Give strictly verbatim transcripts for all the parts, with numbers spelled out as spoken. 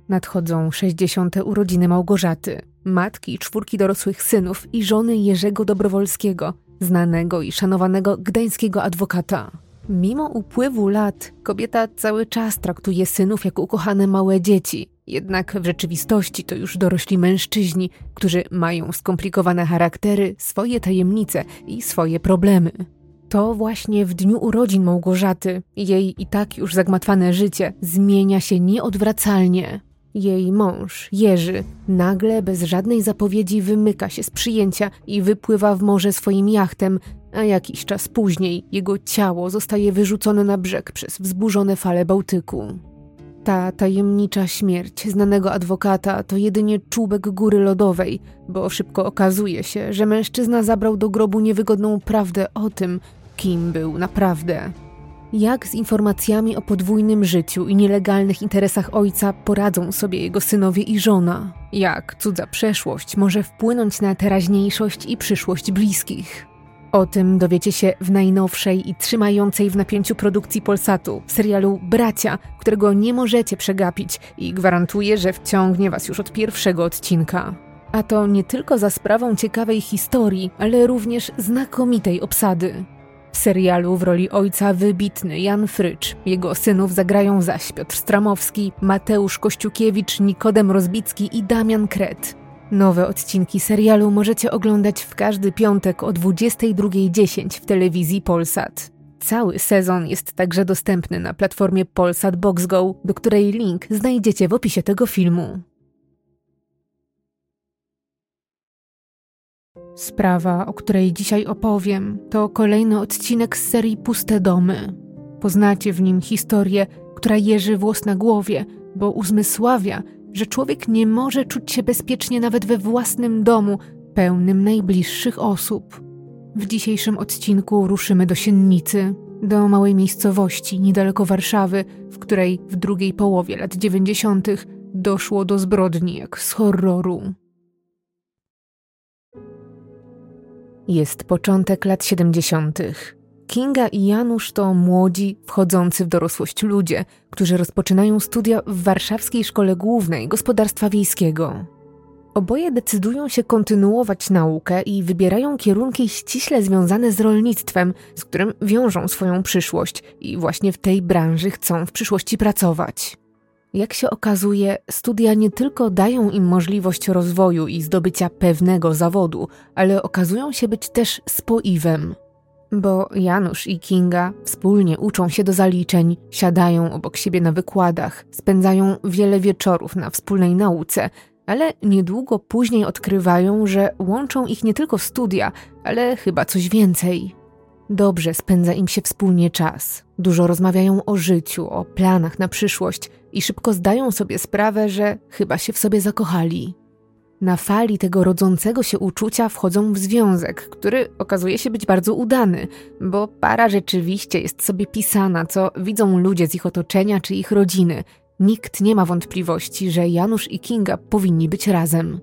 Nadchodzą sześćdziesiąte urodziny Małgorzaty, matki czwórki dorosłych synów i żony Jerzego Dobrowolskiego, znanego i szanowanego gdańskiego adwokata. Mimo upływu lat kobieta cały czas traktuje synów jak ukochane małe dzieci, jednak w rzeczywistości to już dorośli mężczyźni, którzy mają skomplikowane charaktery, swoje tajemnice i swoje problemy. To właśnie w dniu urodzin Małgorzaty jej i tak już zagmatwane życie zmienia się nieodwracalnie. Jej mąż, Jerzy, nagle bez żadnej zapowiedzi wymyka się z przyjęcia i wypływa w morze swoim jachtem, a jakiś czas później jego ciało zostaje wyrzucone na brzeg przez wzburzone fale Bałtyku. Ta tajemnicza śmierć znanego adwokata to jedynie czubek góry lodowej, bo szybko okazuje się, że mężczyzna zabrał do grobu niewygodną prawdę o tym, kim był naprawdę. Jak z informacjami o podwójnym życiu i nielegalnych interesach ojca poradzą sobie jego synowie i żona? Jak cudza przeszłość może wpłynąć na teraźniejszość i przyszłość bliskich? O tym dowiecie się w najnowszej i trzymającej w napięciu produkcji Polsatu, w serialu Bracia, którego nie możecie przegapić i gwarantuję, że wciągnie was już od pierwszego odcinka. A to nie tylko za sprawą ciekawej historii, ale również znakomitej obsady. W serialu w roli ojca wybitny Jan Frycz, jego synów zagrają zaś Piotr Stramowski, Mateusz Kościukiewicz, Nikodem Rozbicki i Damian Kret. Nowe odcinki serialu możecie oglądać w każdy piątek o dwudziestej drugiej dziesięć w telewizji Polsat. Cały sezon jest także dostępny na platformie Polsat Box Go, do której link znajdziecie w opisie tego filmu. Sprawa, o której dzisiaj opowiem, to kolejny odcinek z serii Puste domy. Poznacie w nim historię, która jeży włos na głowie, bo uzmysławia, że człowiek nie może czuć się bezpiecznie nawet we własnym domu, pełnym najbliższych osób. W dzisiejszym odcinku ruszymy do Siennicy, do małej miejscowości niedaleko Warszawy, w której w drugiej połowie lat dziewięćdziesiątych doszło do zbrodni jak z horroru. Jest początek lat siedemdziesiątych. Kinga i Janusz to młodzi, wchodzący w dorosłość ludzie, którzy rozpoczynają studia w Warszawskiej Szkole Głównej Gospodarstwa Wiejskiego. Oboje decydują się kontynuować naukę i wybierają kierunki ściśle związane z rolnictwem, z którym wiążą swoją przyszłość i właśnie w tej branży chcą w przyszłości pracować. Jak się okazuje, studia nie tylko dają im możliwość rozwoju i zdobycia pewnego zawodu, ale okazują się być też spoiwem. Bo Janusz i Kinga wspólnie uczą się do zaliczeń, siadają obok siebie na wykładach, spędzają wiele wieczorów na wspólnej nauce, ale niedługo później odkrywają, że łączą ich nie tylko studia, ale chyba coś więcej. Dobrze spędza im się wspólnie czas. Dużo rozmawiają o życiu, o planach na przyszłość i szybko zdają sobie sprawę, że chyba się w sobie zakochali. Na fali tego rodzącego się uczucia wchodzą w związek, który okazuje się być bardzo udany, bo para rzeczywiście jest sobie pisana, co widzą ludzie z ich otoczenia czy ich rodziny. Nikt nie ma wątpliwości, że Janusz i Kinga powinni być razem.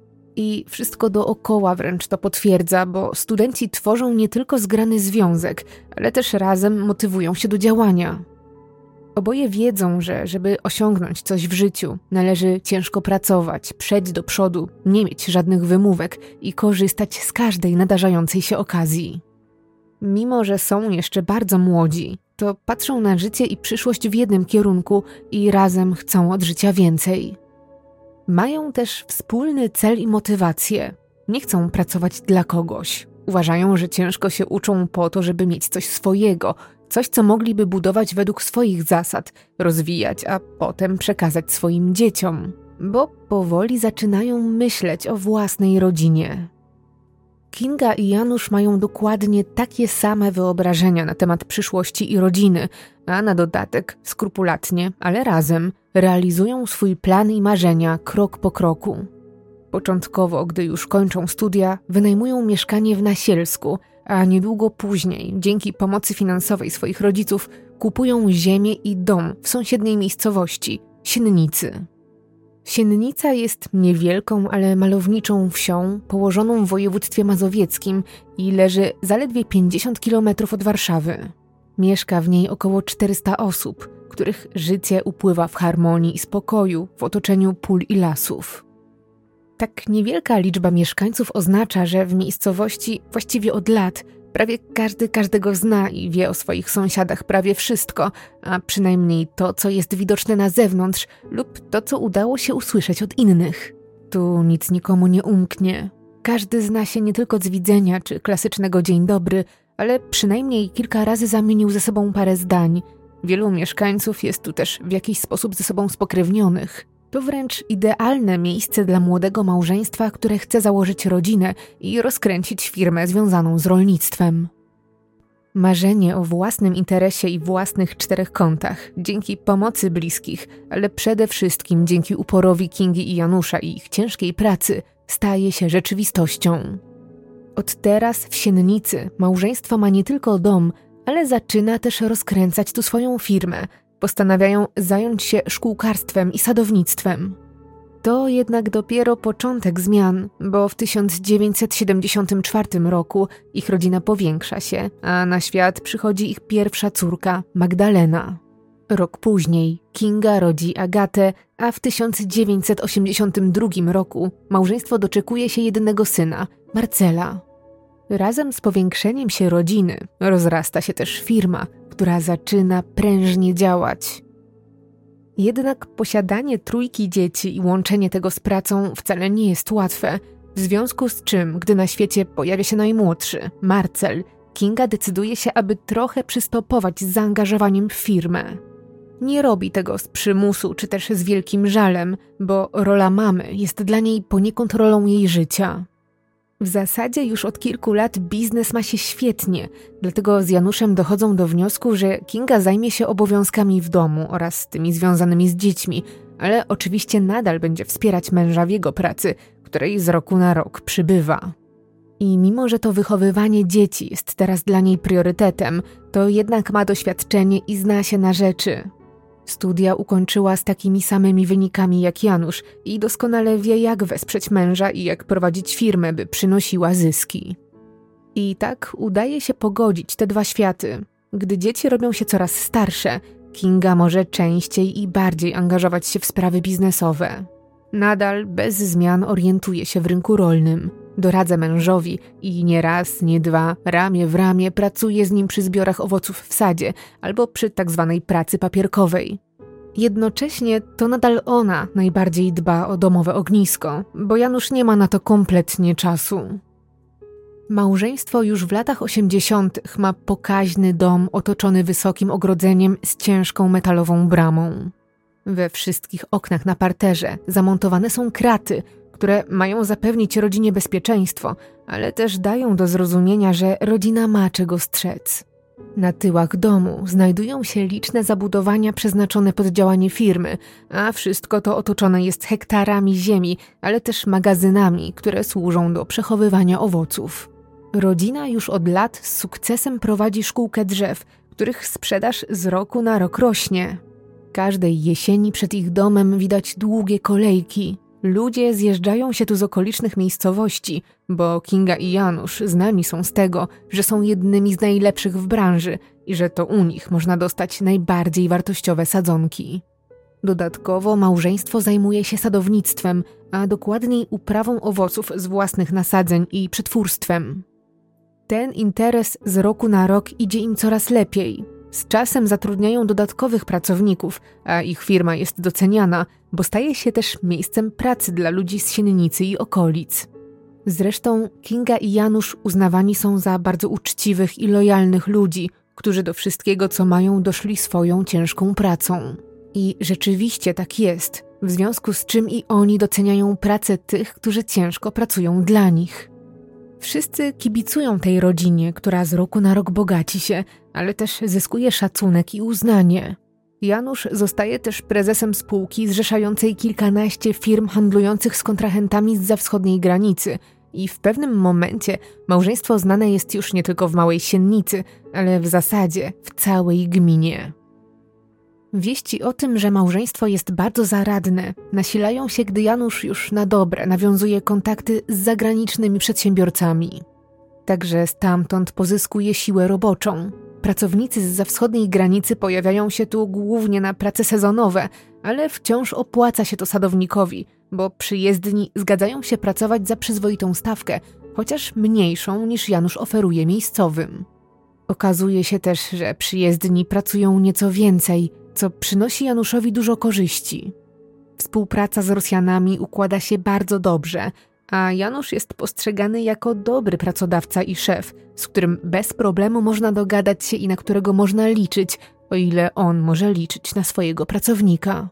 I wszystko dookoła wręcz to potwierdza, bo studenci tworzą nie tylko zgrany związek, ale też razem motywują się do działania. Oboje wiedzą, że żeby osiągnąć coś w życiu, należy ciężko pracować, przejść do przodu, nie mieć żadnych wymówek i korzystać z każdej nadarzającej się okazji. Mimo że są jeszcze bardzo młodzi, to patrzą na życie i przyszłość w jednym kierunku i razem chcą od życia więcej. Mają też wspólny cel i motywację. Nie chcą pracować dla kogoś. Uważają, że ciężko się uczą po to, żeby mieć coś swojego, coś, co mogliby budować według swoich zasad, rozwijać, a potem przekazać swoim dzieciom, bo powoli zaczynają myśleć o własnej rodzinie. Kinga i Janusz mają dokładnie takie same wyobrażenia na temat przyszłości i rodziny, a na dodatek skrupulatnie, ale razem realizują swój plan i marzenia krok po kroku. Początkowo, gdy już kończą studia, wynajmują mieszkanie w Nasielsku, a niedługo później, dzięki pomocy finansowej swoich rodziców, kupują ziemię i dom w sąsiedniej miejscowości, Siennicy. Siennica jest niewielką, ale malowniczą wsią położoną w województwie mazowieckim i leży zaledwie pięćdziesiąt kilometrów od Warszawy. Mieszka w niej około czterysta osób, których życie upływa w harmonii i spokoju w otoczeniu pól i lasów. Tak niewielka liczba mieszkańców oznacza, że w miejscowości właściwie od lat prawie każdy każdego zna i wie o swoich sąsiadach prawie wszystko, a przynajmniej to, co jest widoczne na zewnątrz lub to, co udało się usłyszeć od innych. Tu nic nikomu nie umknie. Każdy zna się nie tylko z widzenia czy klasycznego dzień dobry, ale przynajmniej kilka razy zamienił ze sobą parę zdań. Wielu mieszkańców jest tu też w jakiś sposób ze sobą spokrewnionych. To wręcz idealne miejsce dla młodego małżeństwa, które chce założyć rodzinę i rozkręcić firmę związaną z rolnictwem. Marzenie o własnym interesie i własnych czterech kątach, dzięki pomocy bliskich, ale przede wszystkim dzięki uporowi Kingi i Janusza i ich ciężkiej pracy, staje się rzeczywistością. Od teraz w Siennicy małżeństwo ma nie tylko dom, ale zaczyna też rozkręcać tu swoją firmę. Postanawiają zająć się szkółkarstwem i sadownictwem. To jednak dopiero początek zmian, bo w tysiąc dziewięćset siedemdziesiątym czwartym roku ich rodzina powiększa się, a na świat przychodzi ich pierwsza córka, Magdalena. Rok później Kinga rodzi Agatę, a w tysiąc dziewięćset osiemdziesiątym drugim roku małżeństwo doczekuje się jedynego syna, Marcela. Razem z powiększeniem się rodziny rozrasta się też firma, która zaczyna prężnie działać. Jednak posiadanie trójki dzieci i łączenie tego z pracą wcale nie jest łatwe, w związku z czym, gdy na świecie pojawia się najmłodszy, Marcel, Kinga decyduje się, aby trochę przystopować z zaangażowaniem w firmę. Nie robi tego z przymusu czy też z wielkim żalem, bo rola mamy jest dla niej poniekąd rolą jej życia. W zasadzie już od kilku lat biznes ma się świetnie, dlatego z Januszem dochodzą do wniosku, że Kinga zajmie się obowiązkami w domu oraz tymi związanymi z dziećmi, ale oczywiście nadal będzie wspierać męża w jego pracy, której z roku na rok przybywa. I mimo, że to wychowywanie dzieci jest teraz dla niej priorytetem, to jednak ma doświadczenie i zna się na rzeczy. Studia ukończyła z takimi samymi wynikami jak Janusz i doskonale wie, jak wesprzeć męża i jak prowadzić firmę, by przynosiła zyski. I tak udaje się pogodzić te dwa światy. Gdy dzieci robią się coraz starsze, Kinga może częściej i bardziej angażować się w sprawy biznesowe. Nadal bez zmian orientuje się w rynku rolnym. Doradza mężowi i nie raz, nie dwa, ramię w ramię pracuje z nim przy zbiorach owoców w sadzie albo przy tak zwanej pracy papierkowej. Jednocześnie to nadal ona najbardziej dba o domowe ognisko, bo Janusz nie ma na to kompletnie czasu. Małżeństwo już w latach osiemdziesiątych ma pokaźny dom otoczony wysokim ogrodzeniem z ciężką metalową bramą. We wszystkich oknach na parterze zamontowane są kraty, które mają zapewnić rodzinie bezpieczeństwo, ale też dają do zrozumienia, że rodzina ma czego strzec. Na tyłach domu znajdują się liczne zabudowania przeznaczone pod działanie firmy, a wszystko to otoczone jest hektarami ziemi, ale też magazynami, które służą do przechowywania owoców. Rodzina już od lat z sukcesem prowadzi szkółkę drzew, których sprzedaż z roku na rok rośnie. Każdej jesieni przed ich domem widać długie kolejki. Ludzie zjeżdżają się tu z okolicznych miejscowości, bo Kinga i Janusz znani są z tego, że są jednymi z najlepszych w branży i że to u nich można dostać najbardziej wartościowe sadzonki. Dodatkowo małżeństwo zajmuje się sadownictwem, a dokładniej uprawą owoców z własnych nasadzeń i przetwórstwem. Ten interes z roku na rok idzie im coraz lepiej. Z czasem zatrudniają dodatkowych pracowników, a ich firma jest doceniana, bo staje się też miejscem pracy dla ludzi z Siennicy i okolic. Zresztą Kinga i Janusz uznawani są za bardzo uczciwych i lojalnych ludzi, którzy do wszystkiego, co mają, doszli swoją ciężką pracą. I rzeczywiście tak jest, w związku z czym i oni doceniają pracę tych, którzy ciężko pracują dla nich. Wszyscy kibicują tej rodzinie, która z roku na rok bogaci się, ale też zyskuje szacunek i uznanie. Janusz zostaje też prezesem spółki zrzeszającej kilkanaście firm handlujących z kontrahentami zza wschodniej granicy i w pewnym momencie małżeństwo znane jest już nie tylko w Małej Siennicy, ale w zasadzie w całej gminie. Wieści o tym, że małżeństwo jest bardzo zaradne, nasilają się, gdy Janusz już na dobre nawiązuje kontakty z zagranicznymi przedsiębiorcami. Także stamtąd pozyskuje siłę roboczą. Pracownicy zza wschodniej granicy pojawiają się tu głównie na prace sezonowe, ale wciąż opłaca się to sadownikowi, bo przyjezdni zgadzają się pracować za przyzwoitą stawkę, chociaż mniejszą niż Janusz oferuje miejscowym. Okazuje się też, że przyjezdni pracują nieco więcej, co przynosi Januszowi dużo korzyści. Współpraca z Rosjanami układa się bardzo dobrze, a Janusz jest postrzegany jako dobry pracodawca i szef, z którym bez problemu można dogadać się i na którego można liczyć, o ile on może liczyć na swojego pracownika.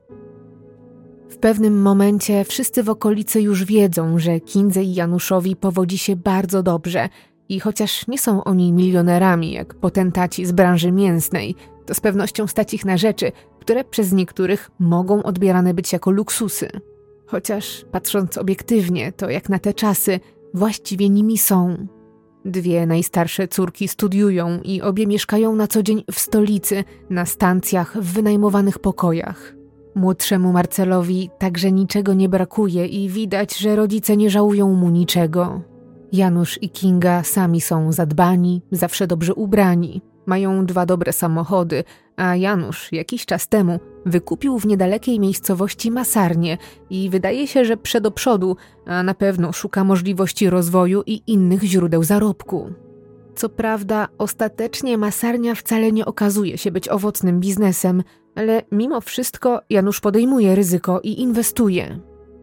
W pewnym momencie wszyscy w okolicy już wiedzą, że Kindze i Januszowi powodzi się bardzo dobrze i chociaż nie są oni milionerami jak potentaci z branży mięsnej, to z pewnością stać ich na rzeczy, które przez niektórych mogą odbierane być jako luksusy. Chociaż patrząc obiektywnie, to jak na te czasy właściwie nimi są. Dwie najstarsze córki studiują i obie mieszkają na co dzień w stolicy, na stacjach, w wynajmowanych pokojach. Młodszemu Marcelowi także niczego nie brakuje i widać, że rodzice nie żałują mu niczego. Janusz i Kinga sami są zadbani, zawsze dobrze ubrani. Mają dwa dobre samochody, a Janusz jakiś czas temu wykupił w niedalekiej miejscowości masarnię i wydaje się, że przed do przodu, a na pewno szuka możliwości rozwoju i innych źródeł zarobku. Co prawda, ostatecznie masarnia wcale nie okazuje się być owocnym biznesem, ale mimo wszystko Janusz podejmuje ryzyko i inwestuje.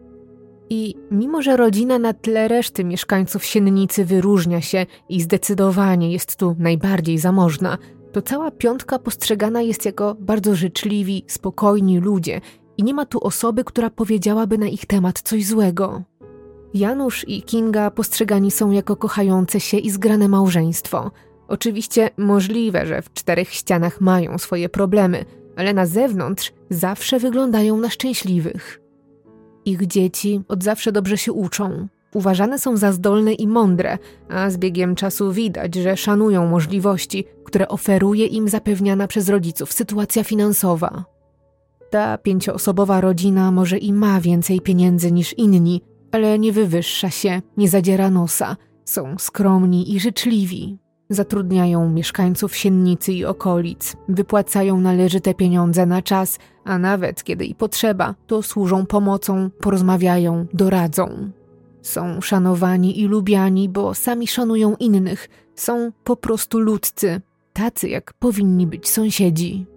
I mimo, że rodzina na tle reszty mieszkańców Siennicy wyróżnia się i zdecydowanie jest tu najbardziej zamożna, to cała piątka postrzegana jest jako bardzo życzliwi, spokojni ludzie i nie ma tu osoby, która powiedziałaby na ich temat coś złego. Janusz i Kinga postrzegani są jako kochające się i zgrane małżeństwo. Oczywiście możliwe, że w czterech ścianach mają swoje problemy, ale na zewnątrz zawsze wyglądają na szczęśliwych. Ich dzieci od zawsze dobrze się uczą. Uważane są za zdolne i mądre, a z biegiem czasu widać, że szanują możliwości, które oferuje im zapewniana przez rodziców sytuacja finansowa. Ta pięcioosobowa rodzina może i ma więcej pieniędzy niż inni, ale nie wywyższa się, nie zadziera nosa, są skromni i życzliwi. Zatrudniają mieszkańców Siennicy i okolic, wypłacają należyte pieniądze na czas, a nawet kiedy i potrzeba, to służą pomocą, porozmawiają, doradzą. Są szanowani i lubiani, bo sami szanują innych, są po prostu ludzcy, tacy jak powinni być sąsiedzi.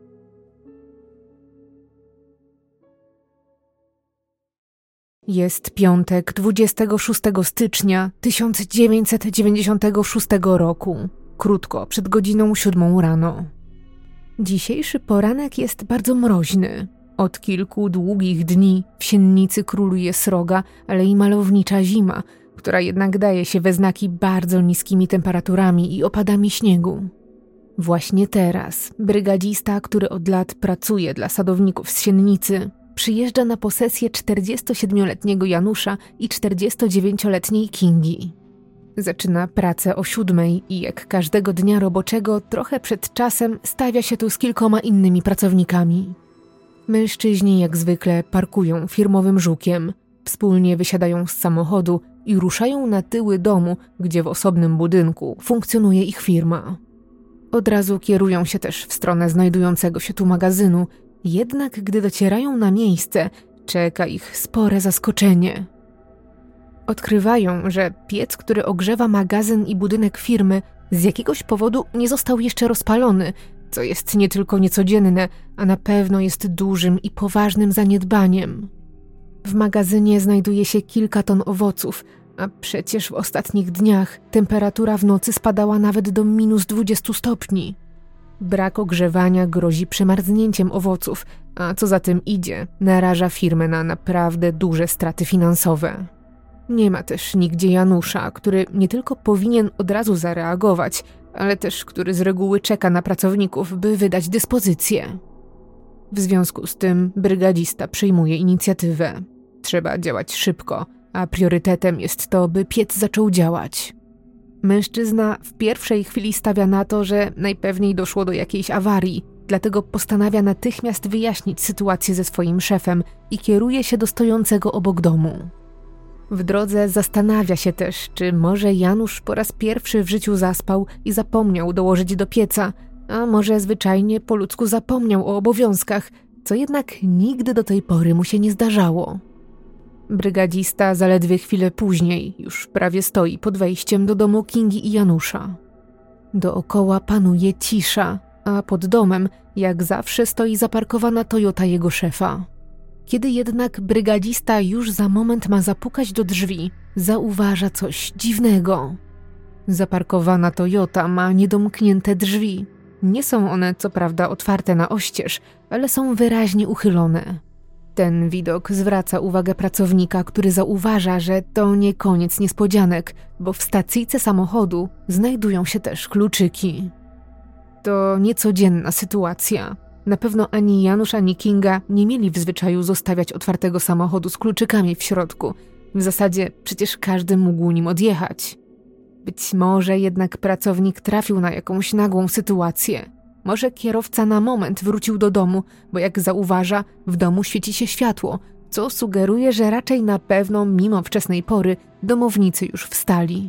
Jest piątek, dwudziestego szóstego stycznia tysiąc dziewięćset dziewięćdziesiątego szóstego roku, krótko przed godziną siódmą rano. Dzisiejszy poranek jest bardzo mroźny. Od kilku długich dni w Siennicy króluje sroga, ale i malownicza zima, która jednak daje się we znaki bardzo niskimi temperaturami i opadami śniegu. Właśnie teraz brygadzista, który od lat pracuje dla sadowników z Siennicy, przyjeżdża na posesję czterdziestosiedmioletniego Janusza i czterdziestodziewięcioletniej Kingi. Zaczyna pracę o siódmej i jak każdego dnia roboczego trochę przed czasem stawia się tu z kilkoma innymi pracownikami. Mężczyźni jak zwykle parkują firmowym żukiem, wspólnie wysiadają z samochodu i ruszają na tyły domu, gdzie w osobnym budynku funkcjonuje ich firma. Od razu kierują się też w stronę znajdującego się tu magazynu, jednak gdy docierają na miejsce, czeka ich spore zaskoczenie. Odkrywają, że piec, który ogrzewa magazyn i budynek firmy, z jakiegoś powodu nie został jeszcze rozpalony, co jest nie tylko niecodzienne, a na pewno jest dużym i poważnym zaniedbaniem. W magazynie znajduje się kilka ton owoców, a przecież w ostatnich dniach temperatura w nocy spadała nawet do minus dwudziestu stopni. Brak ogrzewania grozi przemarznięciem owoców, a co za tym idzie, naraża firmę na naprawdę duże straty finansowe. Nie ma też nigdzie Janusza, który nie tylko powinien od razu zareagować, ale też który z reguły czeka na pracowników, by wydać dyspozycję. W związku z tym brygadzista przyjmuje inicjatywę. Trzeba działać szybko, a priorytetem jest to, by piec zaczął działać. Mężczyzna w pierwszej chwili stawia na to, że najpewniej doszło do jakiejś awarii, dlatego postanawia natychmiast wyjaśnić sytuację ze swoim szefem i kieruje się do stojącego obok domu. W drodze zastanawia się też, czy może Janusz po raz pierwszy w życiu zaspał i zapomniał dołożyć do pieca, a może zwyczajnie po ludzku zapomniał o obowiązkach, co jednak nigdy do tej pory mu się nie zdarzało. Brygadzista zaledwie chwilę później już prawie stoi pod wejściem do domu Kingi i Janusza. Dookoła panuje cisza, a pod domem jak zawsze stoi zaparkowana Toyota jego szefa. Kiedy jednak brygadzista już za moment ma zapukać do drzwi, zauważa coś dziwnego. Zaparkowana Toyota ma niedomknięte drzwi. Nie są one co prawda otwarte na oścież, ale są wyraźnie uchylone. Ten widok zwraca uwagę pracownika, który zauważa, że to nie koniec niespodzianek, bo w stacyjce samochodu znajdują się też kluczyki. To niecodzienna sytuacja. Na pewno ani Janusz, ani Kinga nie mieli w zwyczaju zostawiać otwartego samochodu z kluczykami w środku. W zasadzie przecież każdy mógł nim odjechać. Być może jednak pracownik trafił na jakąś nagłą sytuację. Może kierowca na moment wrócił do domu, bo jak zauważa, w domu świeci się światło, co sugeruje, że raczej na pewno mimo wczesnej pory domownicy już wstali.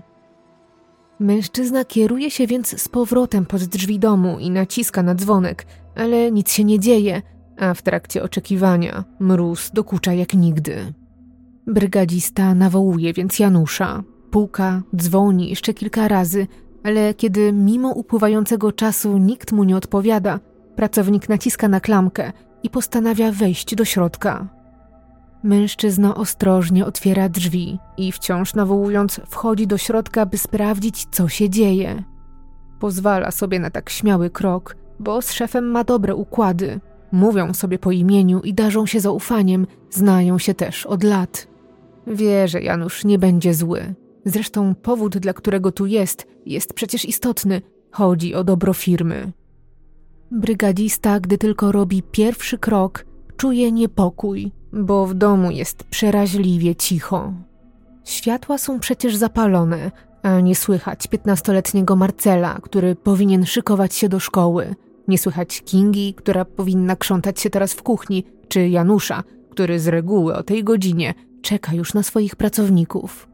Mężczyzna kieruje się więc z powrotem pod drzwi domu i naciska na dzwonek, ale nic się nie dzieje, a w trakcie oczekiwania mróz dokucza jak nigdy. Brygadzista nawołuje więc Janusza. Puka, dzwoni jeszcze kilka razy, ale kiedy mimo upływającego czasu nikt mu nie odpowiada, pracownik naciska na klamkę i postanawia wejść do środka. Mężczyzna ostrożnie otwiera drzwi i wciąż nawołując wchodzi do środka, by sprawdzić, co się dzieje. Pozwala sobie na tak śmiały krok, bo z szefem ma dobre układy. Mówią sobie po imieniu i darzą się zaufaniem, znają się też od lat. Wie, że Janusz nie będzie zły. Zresztą powód, dla którego tu jest, jest przecież istotny. Chodzi o dobro firmy. Brygadzista, gdy tylko robi pierwszy krok, czuje niepokój, bo w domu jest przeraźliwie cicho. Światła są przecież zapalone, a nie słychać piętnastoletniego Marcela, który powinien szykować się do szkoły. Nie słychać Kingi, która powinna krzątać się teraz w kuchni, czy Janusza, który z reguły o tej godzinie czeka już na swoich pracowników.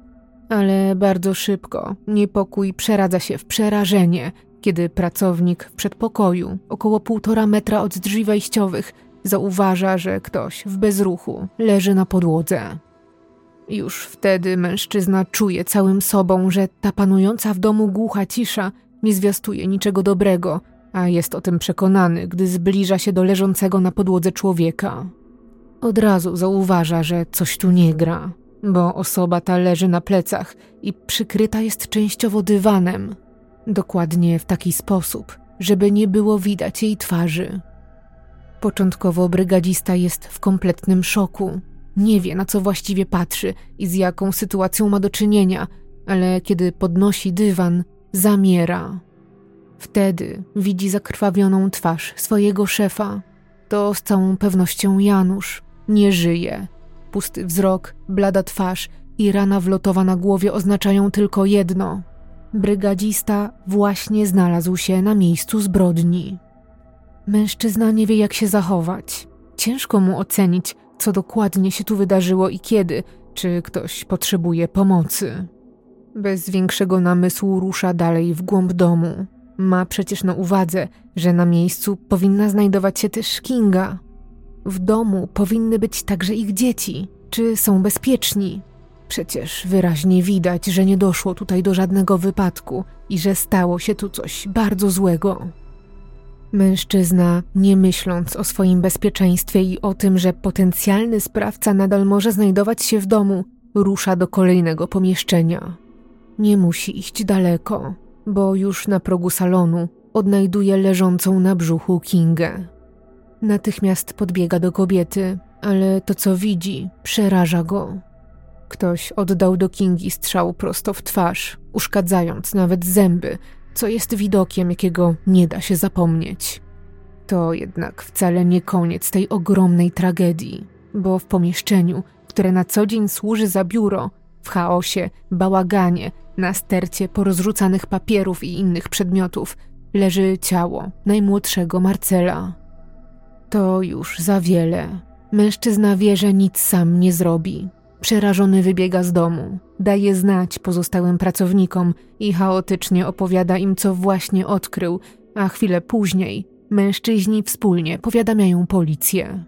Ale bardzo szybko niepokój przeradza się w przerażenie, kiedy pracownik w przedpokoju, około półtora metra od drzwi wejściowych, zauważa, że ktoś w bezruchu leży na podłodze. Już wtedy mężczyzna czuje całym sobą, że ta panująca w domu głucha cisza nie zwiastuje niczego dobrego, a jest o tym przekonany, gdy zbliża się do leżącego na podłodze człowieka. Od razu zauważa, że coś tu nie gra, bo osoba ta leży na plecach i przykryta jest częściowo dywanem. Dokładnie w taki sposób, żeby nie było widać jej twarzy. Początkowo brygadzista jest w kompletnym szoku. Nie wie, na co właściwie patrzy i z jaką sytuacją ma do czynienia, ale kiedy podnosi dywan, zamiera. Wtedy widzi zakrwawioną twarz swojego szefa. To z całą pewnością Janusz. Nie żyje. Pusty wzrok, blada twarz i rana wlotowa na głowie oznaczają tylko jedno. Brygadzista właśnie znalazł się na miejscu zbrodni. Mężczyzna nie wie, jak się zachować. Ciężko mu ocenić, co dokładnie się tu wydarzyło i kiedy, czy ktoś potrzebuje pomocy. Bez większego namysłu rusza dalej w głąb domu. Ma przecież na uwadze, że na miejscu powinna znajdować się też Kinga. W domu powinny być także ich dzieci. Czy są bezpieczni? Przecież wyraźnie widać, że nie doszło tutaj do żadnego wypadku i że stało się tu coś bardzo złego. Mężczyzna, nie myśląc o swoim bezpieczeństwie i o tym, że potencjalny sprawca nadal może znajdować się w domu, rusza do kolejnego pomieszczenia. Nie musi iść daleko, bo już na progu salonu odnajduje leżącą na brzuchu Kingę. Natychmiast podbiega do kobiety, ale to, co widzi, przeraża go. Ktoś oddał do Kingi strzał prosto w twarz, uszkadzając nawet zęby, co jest widokiem, jakiego nie da się zapomnieć. To jednak wcale nie koniec tej ogromnej tragedii, bo w pomieszczeniu, które na co dzień służy za biuro, w chaosie, bałaganie, na stercie porozrzucanych papierów i innych przedmiotów, leży ciało najmłodszego Marcela. To już za wiele. Mężczyzna wie, że nic sam nie zrobi. Przerażony wybiega z domu, daje znać pozostałym pracownikom i chaotycznie opowiada im, co właśnie odkrył, a chwilę później mężczyźni wspólnie powiadamiają policję.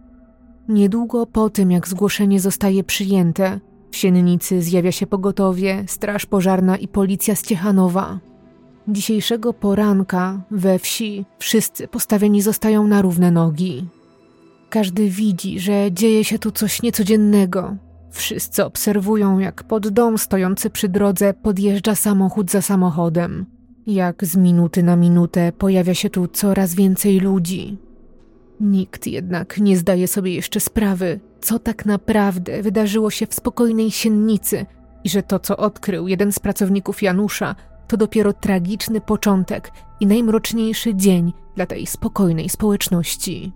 Niedługo po tym, jak zgłoszenie zostaje przyjęte, w Siennicy zjawia się pogotowie, straż pożarna i policja z Ciechanowa. Dzisiejszego poranka we wsi wszyscy postawieni zostają na równe nogi. Każdy widzi, że dzieje się tu coś niecodziennego. Wszyscy obserwują, jak pod dom stojący przy drodze podjeżdża samochód za samochodem. Jak z minuty na minutę pojawia się tu coraz więcej ludzi. Nikt jednak nie zdaje sobie jeszcze sprawy, co tak naprawdę wydarzyło się w spokojnej Siennicy i że to, co odkrył jeden z pracowników Janusza, to dopiero tragiczny początek i najmroczniejszy dzień dla tej spokojnej społeczności.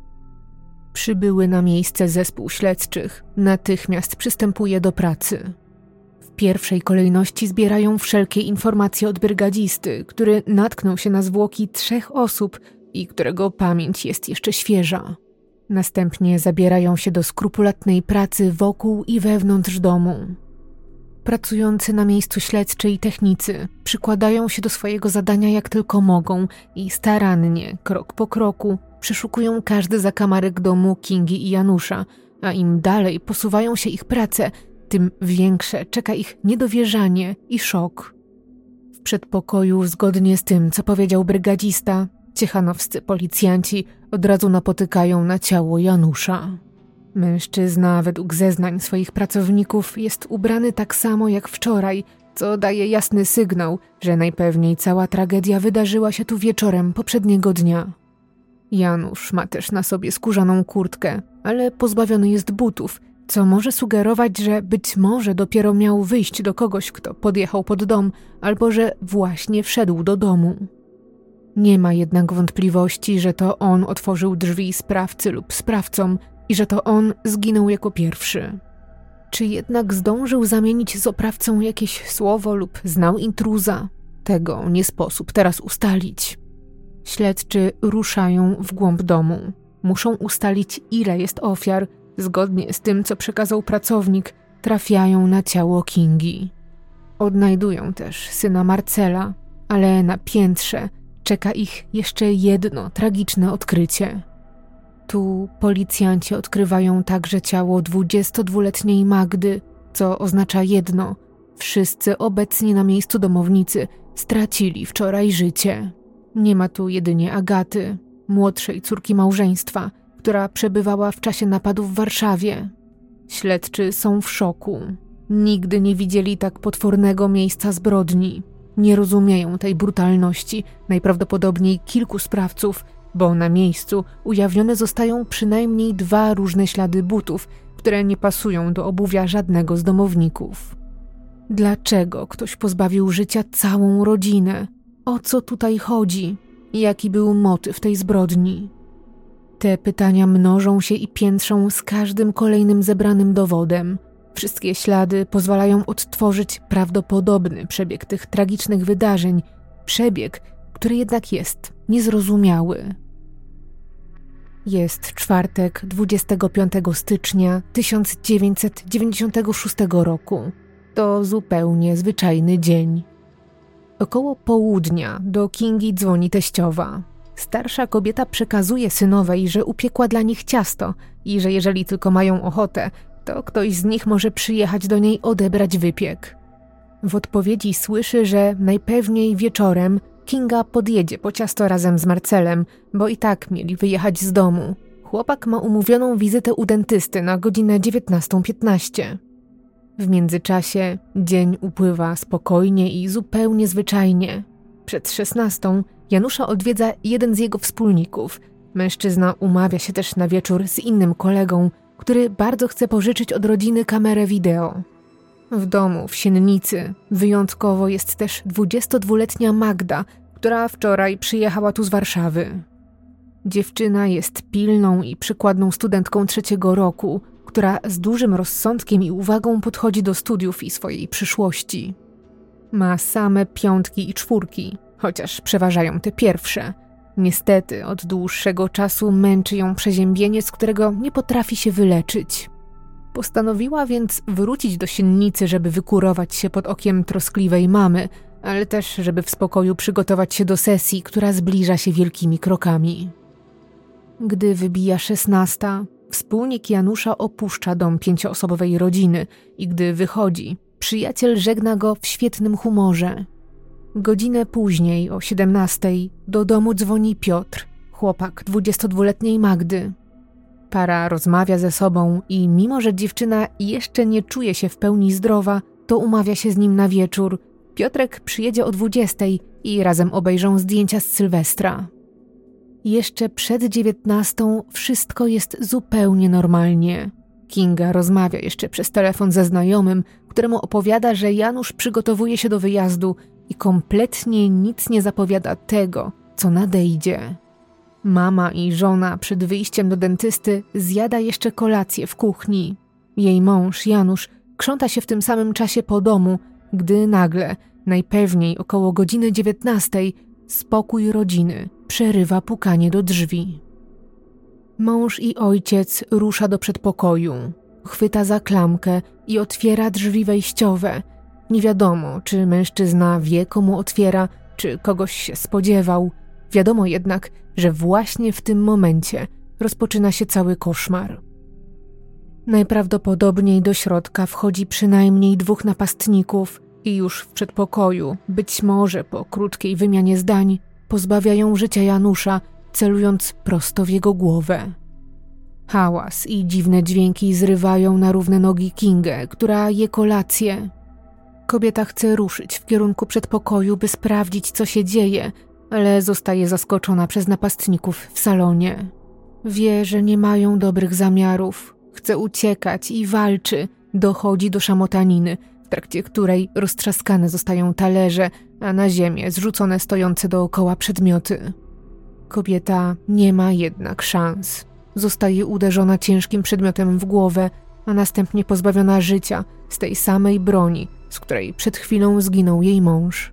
Przybyły na miejsce zespół śledczych natychmiast przystępuje do pracy. W pierwszej kolejności zbierają wszelkie informacje od brygadzisty, który natknął się na zwłoki trzech osób i którego pamięć jest jeszcze świeża. Następnie zabierają się do skrupulatnej pracy wokół i wewnątrz domu. Pracujący na miejscu śledczy i technicy przykładają się do swojego zadania jak tylko mogą i starannie, krok po kroku, przeszukują każdy zakamarek domu Kingi i Janusza, a im dalej posuwają się ich prace, tym większe czeka ich niedowierzanie i szok. W przedpokoju, zgodnie z tym, co powiedział brygadzista, ciechanowscy policjanci od razu napotykają na ciało Janusza. Mężczyzna, według zeznań swoich pracowników, jest ubrany tak samo jak wczoraj, co daje jasny sygnał, że najpewniej cała tragedia wydarzyła się tu wieczorem poprzedniego dnia. Janusz ma też na sobie skórzaną kurtkę, ale pozbawiony jest butów, co może sugerować, że być może dopiero miał wyjść do kogoś, kto podjechał pod dom, albo że właśnie wszedł do domu. Nie ma jednak wątpliwości, że to on otworzył drzwi sprawcy lub sprawcom i że to on zginął jako pierwszy. Czy jednak zdążył zamienić z oprawcą jakieś słowo lub znał intruza? Tego nie sposób teraz ustalić. Śledczy ruszają w głąb domu. Muszą ustalić, ile jest ofiar. Zgodnie z tym, co przekazał pracownik, trafiają na ciało Kingi. Odnajdują też syna Marcela, ale na piętrze czeka ich jeszcze jedno tragiczne odkrycie. Tu policjanci odkrywają także ciało dwudziestodwuletniej Magdy, co oznacza jedno: wszyscy obecni na miejscu domownicy stracili wczoraj życie. Nie ma tu jedynie Agaty, młodszej córki małżeństwa, która przebywała w czasie napadu w Warszawie. Śledczy są w szoku. Nigdy nie widzieli tak potwornego miejsca zbrodni. Nie rozumieją tej brutalności, najprawdopodobniej kilku sprawców, bo na miejscu ujawnione zostają przynajmniej dwa różne ślady butów, które nie pasują do obuwia żadnego z domowników. Dlaczego ktoś pozbawił życia całą rodzinę? O co tutaj chodzi? Jaki był motyw tej zbrodni? Te pytania mnożą się i piętrzą z każdym kolejnym zebranym dowodem. Wszystkie ślady pozwalają odtworzyć prawdopodobny przebieg tych tragicznych wydarzeń, przebieg, który jednak jest niezrozumiały. Jest czwartek, dwudziestego piątego stycznia tysiąc dziewięćset dziewięćdziesiątego szóstego roku. To zupełnie zwyczajny dzień. Około południa do Kingi dzwoni teściowa. Starsza kobieta przekazuje synowej, że upiekła dla nich ciasto i że jeżeli tylko mają ochotę, to ktoś z nich może przyjechać do niej odebrać wypiek. W odpowiedzi słyszy, że najpewniej wieczorem Kinga podjedzie po ciasto razem z Marcelem, bo i tak mieli wyjechać z domu. Chłopak ma umówioną wizytę u dentysty na godzinę dziewiętnastą piętnaście. W międzyczasie dzień upływa spokojnie i zupełnie zwyczajnie. Przed szesnastą Janusza odwiedza jeden z jego wspólników. Mężczyzna umawia się też na wieczór z innym kolegą, który bardzo chce pożyczyć od rodziny kamerę wideo. W domu w Siennicy wyjątkowo jest też dwudziestodwuletnia Magda, która wczoraj przyjechała tu z Warszawy. Dziewczyna jest pilną i przykładną studentką trzeciego roku, która z dużym rozsądkiem i uwagą podchodzi do studiów i swojej przyszłości. Ma same piątki i czwórki, chociaż przeważają te pierwsze. Niestety od dłuższego czasu męczy ją przeziębienie, z którego nie potrafi się wyleczyć. Postanowiła więc wrócić do siennicy, żeby wykurować się pod okiem troskliwej mamy, ale też, żeby w spokoju przygotować się do sesji, która zbliża się wielkimi krokami. Gdy wybija szesnasta, wspólnik Janusza opuszcza dom pięcioosobowej rodziny i gdy wychodzi, przyjaciel żegna go w świetnym humorze. Godzinę później, o siedemnastej, do domu dzwoni Piotr, chłopak dwudziestodwuletniej Magdy. Para rozmawia ze sobą i mimo, że dziewczyna jeszcze nie czuje się w pełni zdrowa, to umawia się z nim na wieczór. Piotrek przyjedzie o dwudziestej i razem obejrzą zdjęcia z Sylwestra. Jeszcze przed dziewiętnastą wszystko jest zupełnie normalnie. Kinga rozmawia jeszcze przez telefon ze znajomym, któremu opowiada, że Janusz przygotowuje się do wyjazdu i kompletnie nic nie zapowiada tego, co nadejdzie. Mama i żona przed wyjściem do dentysty zjada jeszcze kolację w kuchni. Jej mąż, Janusz, krząta się w tym samym czasie po domu, gdy nagle, najpewniej około godziny dziewiętnastej, spokój rodziny przerywa pukanie do drzwi. Mąż i ojciec rusza do przedpokoju, chwyta za klamkę i otwiera drzwi wejściowe. Nie wiadomo, czy mężczyzna wie, komu otwiera, czy kogoś się spodziewał. Wiadomo jednak, że właśnie w tym momencie rozpoczyna się cały koszmar. Najprawdopodobniej do środka wchodzi przynajmniej dwóch napastników i już w przedpokoju, być może po krótkiej wymianie zdań, pozbawiają życia Janusza, celując prosto w jego głowę. Hałas i dziwne dźwięki zrywają na równe nogi Kingę, która je kolację. Kobieta chce ruszyć w kierunku przedpokoju, by sprawdzić, co się dzieje, ale zostaje zaskoczona przez napastników w salonie. Wie, że nie mają dobrych zamiarów. Chce uciekać i walczy. Dochodzi do szamotaniny, w trakcie której roztrzaskane zostają talerze, a na ziemię zrzucone stojące dookoła przedmioty. Kobieta nie ma jednak szans. Zostaje uderzona ciężkim przedmiotem w głowę, a następnie pozbawiona życia z tej samej broni, z której przed chwilą zginął jej mąż.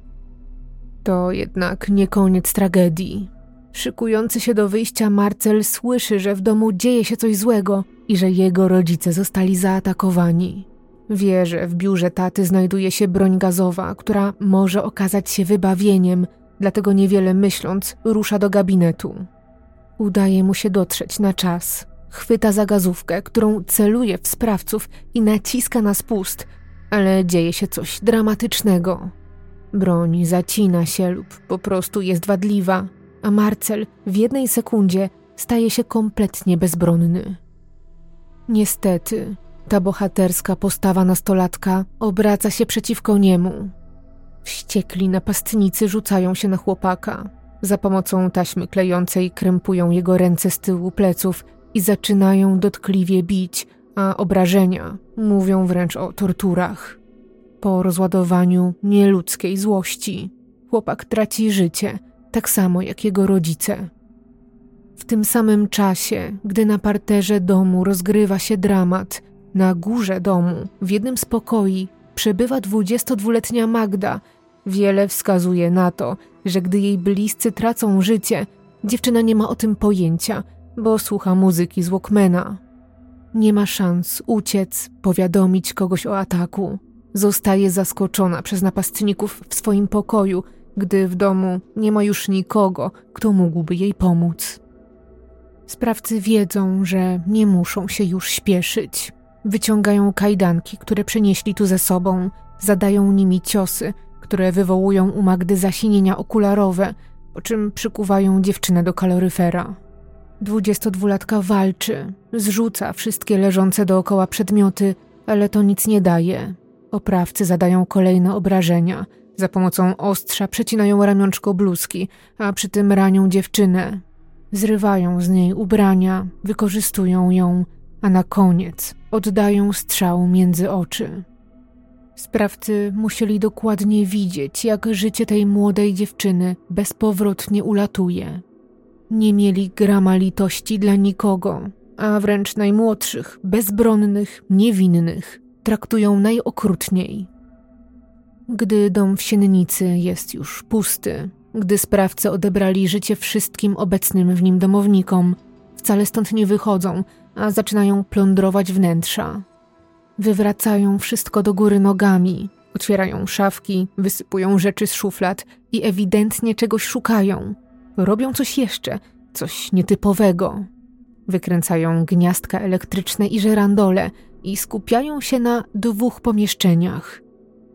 To jednak nie koniec tragedii. Szykujący się do wyjścia Marcel słyszy, że w domu dzieje się coś złego i że jego rodzice zostali zaatakowani. Wie, że w biurze taty znajduje się broń gazowa, która może okazać się wybawieniem, dlatego niewiele myśląc rusza do gabinetu. Udaje mu się dotrzeć na czas. Chwyta za gazówkę, którą celuje w sprawców i naciska na spust, ale dzieje się coś dramatycznego. Broń zacina się lub po prostu jest wadliwa, a Marcel w jednej sekundzie staje się kompletnie bezbronny. Niestety, ta bohaterska postawa nastolatka obraca się przeciwko niemu. Wściekli napastnicy rzucają się na chłopaka. Za pomocą taśmy klejącej krępują jego ręce z tyłu pleców i zaczynają dotkliwie bić, a obrażenia mówią wręcz o torturach. Po rozładowaniu nieludzkiej złości chłopak traci życie, tak samo jak jego rodzice. W tym samym czasie, gdy na parterze domu rozgrywa się dramat, na górze domu, w jednym z pokoi, przebywa dwudziestodwuletnia Magda. Wiele wskazuje na to, że gdy jej bliscy tracą życie, dziewczyna nie ma o tym pojęcia, bo słucha muzyki z Walkmana. Nie ma szans uciec, powiadomić kogoś o ataku. Zostaje zaskoczona przez napastników w swoim pokoju, gdy w domu nie ma już nikogo, kto mógłby jej pomóc. Sprawcy wiedzą, że nie muszą się już śpieszyć. Wyciągają kajdanki, które przynieśli tu ze sobą, zadają nimi ciosy, które wywołują u Magdy zasinienia okularowe, po czym przykuwają dziewczynę do kaloryfera. Dwudziestodwulatka walczy, zrzuca wszystkie leżące dookoła przedmioty, ale to nic nie daje. Oprawcy zadają kolejne obrażenia. Za pomocą ostrza przecinają ramionczko bluzki, a przy tym ranią dziewczynę. Zrywają z niej ubrania, wykorzystują ją, a na koniec oddają strzał między oczy. Sprawcy musieli dokładnie widzieć, jak życie tej młodej dziewczyny bezpowrotnie ulatuje. Nie mieli grama litości dla nikogo, a wręcz najmłodszych, bezbronnych, niewinnych traktują najokrutniej. Gdy dom w Siennicy jest już pusty, gdy sprawcy odebrali życie wszystkim obecnym w nim domownikom, wcale stąd nie wychodzą, a zaczynają plądrować wnętrza. Wywracają wszystko do góry nogami, otwierają szafki, wysypują rzeczy z szuflad i ewidentnie czegoś szukają. Robią coś jeszcze, coś nietypowego. Wykręcają gniazdka elektryczne i żerandole i skupiają się na dwóch pomieszczeniach.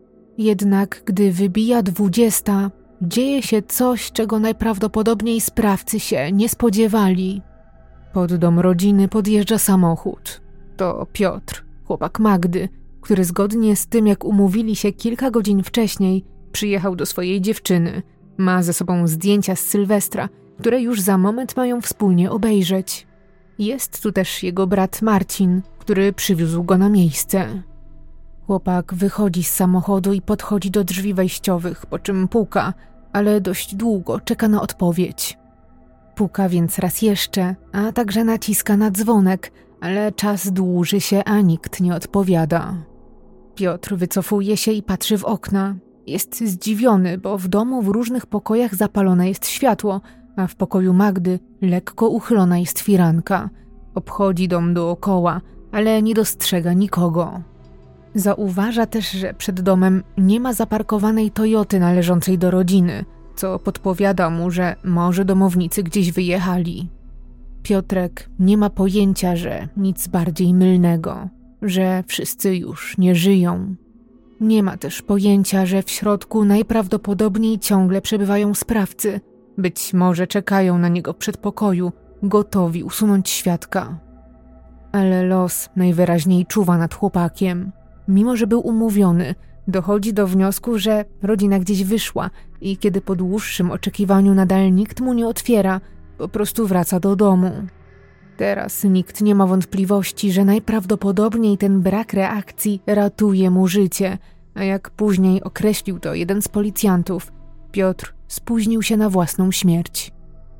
Jednak gdy wybija dwudziesta, dzieje się coś, czego najprawdopodobniej sprawcy się nie spodziewali. Pod dom rodziny podjeżdża samochód. To Piotr, chłopak Magdy, który zgodnie z tym, jak umówili się kilka godzin wcześniej, przyjechał do swojej dziewczyny. Ma ze sobą zdjęcia z Sylwestra, które już za moment mają wspólnie obejrzeć. Jest tu też jego brat Marcin, który przywiózł go na miejsce. Chłopak wychodzi z samochodu i podchodzi do drzwi wejściowych, po czym puka, ale dość długo czeka na odpowiedź. Puka więc raz jeszcze, a także naciska na dzwonek, ale czas dłuży się, a nikt nie odpowiada. Piotr wycofuje się i patrzy w okna. Jest zdziwiony, bo w domu w różnych pokojach zapalone jest światło, a w pokoju Magdy lekko uchylona jest firanka. Obchodzi dom dookoła, ale nie dostrzega nikogo. Zauważa też, że przed domem nie ma zaparkowanej Toyoty należącej do rodziny, co podpowiada mu, że może domownicy gdzieś wyjechali. Piotrek nie ma pojęcia, że nic bardziej mylnego, że wszyscy już nie żyją. Nie ma też pojęcia, że w środku najprawdopodobniej ciągle przebywają sprawcy. Być może czekają na niego w przedpokoju, gotowi usunąć świadka. Ale los najwyraźniej czuwa nad chłopakiem. Mimo że był umówiony, dochodzi do wniosku, że rodzina gdzieś wyszła i kiedy po dłuższym oczekiwaniu nadal nikt mu nie otwiera, po prostu wraca do domu. Teraz nikt nie ma wątpliwości, że najprawdopodobniej ten brak reakcji ratuje mu życie, a jak później określił to jeden z policjantów, Piotr spóźnił się na własną śmierć.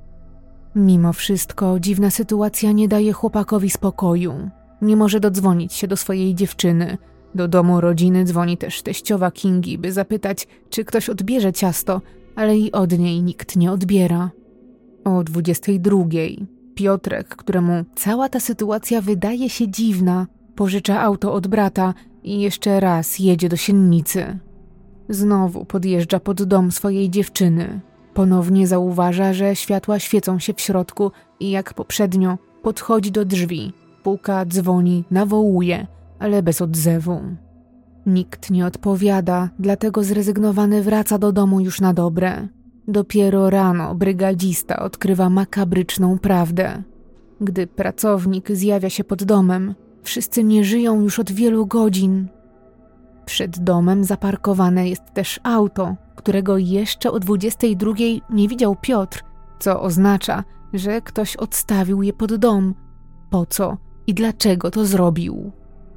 Mimo wszystko dziwna sytuacja nie daje chłopakowi spokoju. Nie może dodzwonić się do swojej dziewczyny. Do domu rodziny dzwoni też teściowa Kingi, by zapytać, czy ktoś odbierze ciasto, ale i od niej nikt nie odbiera. O dwudziestej drugiej Piotrek, któremu cała ta sytuacja wydaje się dziwna, pożycza auto od brata i jeszcze raz jedzie do Siennicy. Znowu podjeżdża pod dom swojej dziewczyny. Ponownie zauważa, że światła świecą się w środku i jak poprzednio podchodzi do drzwi. Puka, dzwoni, nawołuje, ale bez odzewu. Nikt nie odpowiada, dlatego zrezygnowany wraca do domu już na dobre. Dopiero rano brygadzista odkrywa makabryczną prawdę. Gdy pracownik zjawia się pod domem, wszyscy nie żyją już od wielu godzin. Przed domem zaparkowane jest też auto, którego jeszcze o dwudziestej drugiej nie widział Piotr, co oznacza, że ktoś odstawił je pod dom. Po co i dlaczego to zrobił?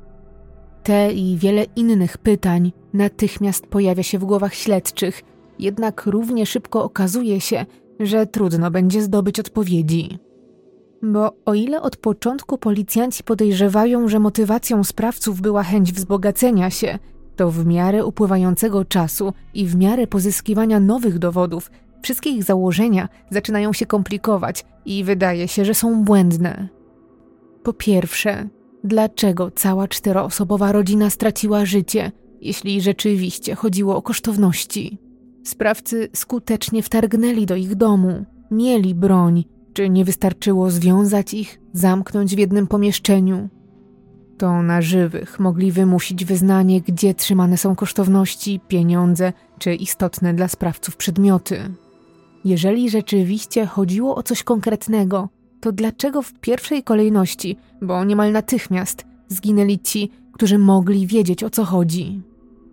Te i wiele innych pytań natychmiast pojawia się w głowach śledczych, jednak równie szybko okazuje się, że trudno będzie zdobyć odpowiedzi. Bo o ile od początku policjanci podejrzewają, że motywacją sprawców była chęć wzbogacenia się, to w miarę upływającego czasu i w miarę pozyskiwania nowych dowodów wszystkie ich założenia zaczynają się komplikować i wydaje się, że są błędne. Po pierwsze, dlaczego cała czteroosobowa rodzina straciła życie, jeśli rzeczywiście chodziło o kosztowności? Sprawcy skutecznie wtargnęli do ich domu, mieli broń. Czy nie wystarczyło związać ich, zamknąć w jednym pomieszczeniu? To na żywych mogli wymusić wyznanie, gdzie trzymane są kosztowności, pieniądze czy istotne dla sprawców przedmioty. Jeżeli rzeczywiście chodziło o coś konkretnego, to dlaczego w pierwszej kolejności, bo niemal natychmiast, zginęli ci, którzy mogli wiedzieć, o co chodzi?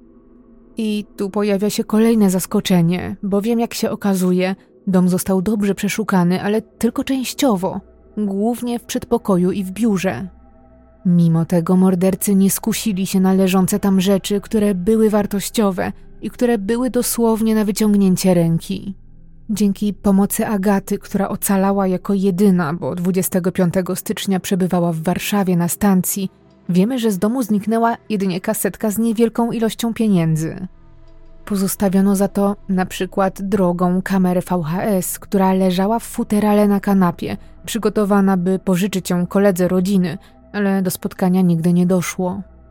I tu pojawia się kolejne zaskoczenie, bowiem jak się okazuje, dom został dobrze przeszukany, ale tylko częściowo, głównie w przedpokoju i w biurze. Mimo tego mordercy nie skusili się na leżące tam rzeczy, które były wartościowe i które były dosłownie na wyciągnięcie ręki. Dzięki pomocy Agaty, która ocalała jako jedyna, bo dwudziestego piątego stycznia przebywała w Warszawie na stacji, wiemy, że z domu zniknęła jedynie kasetka z niewielką ilością pieniędzy. Pozostawiono za to na przykład drogą kamerę V H S, która leżała w futerale na kanapie, przygotowana, by pożyczyć ją koledze rodziny, ale do spotkania nigdy nie doszło.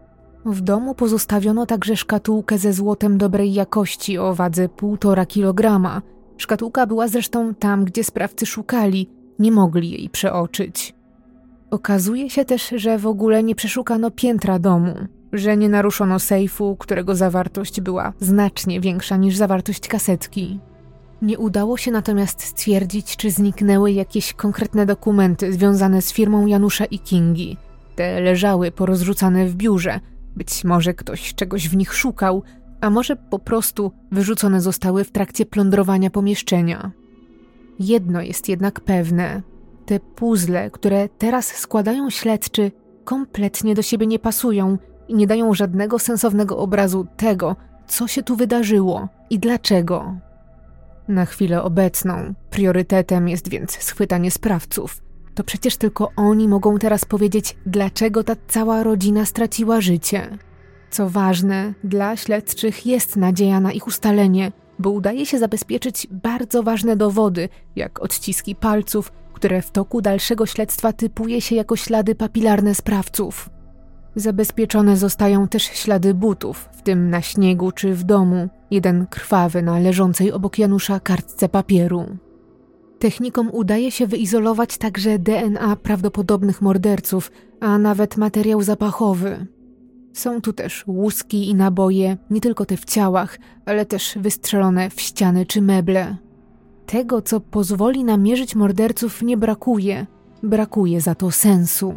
W domu pozostawiono także szkatułkę ze złotem dobrej jakości o wadze półtora kilograma. Szkatułka była zresztą tam, gdzie sprawcy szukali, nie mogli jej przeoczyć. Okazuje się też, że w ogóle nie przeszukano piętra domu, że nie naruszono sejfu, którego zawartość była znacznie większa niż zawartość kasetki. Nie udało się natomiast stwierdzić, czy zniknęły jakieś konkretne dokumenty związane z firmą Janusza i Kingi. Te leżały porozrzucane w biurze, być może ktoś czegoś w nich szukał, a może po prostu wyrzucone zostały w trakcie plądrowania pomieszczenia. Jedno jest jednak pewne. Te puzzle, które teraz składają śledczy, kompletnie do siebie nie pasują i nie dają żadnego sensownego obrazu tego, co się tu wydarzyło i dlaczego. Na chwilę obecną priorytetem jest więc schwytanie sprawców. To przecież tylko oni mogą teraz powiedzieć, dlaczego ta cała rodzina straciła życie. Co ważne, dla śledczych jest nadzieja na ich ustalenie, bo udaje się zabezpieczyć bardzo ważne dowody, jak odciski palców, które w toku dalszego śledztwa typuje się jako ślady papilarne sprawców. Zabezpieczone zostają też ślady butów, w tym na śniegu czy w domu, jeden krwawy na leżącej obok Janusza kartce papieru. Technikom udaje się wyizolować także D N A prawdopodobnych morderców, a nawet materiał zapachowy. Są tu też łuski i naboje, nie tylko te w ciałach, ale też wystrzelone w ściany czy meble. Tego, co pozwoli namierzyć morderców, nie brakuje. Brakuje za to sensu.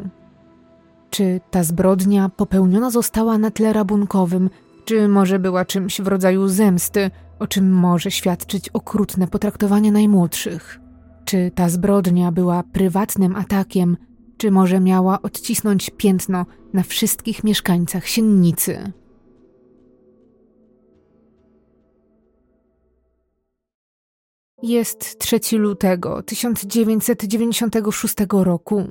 Czy ta zbrodnia popełniona została na tle rabunkowym, czy może była czymś w rodzaju zemsty, o czym może świadczyć okrutne potraktowanie najmłodszych? Czy ta zbrodnia była prywatnym atakiem, czy może miała odcisnąć piętno na wszystkich mieszkańcach Siennicy? Jest trzeciego lutego tysiąc dziewięćset dziewięćdziesiątego szóstego roku.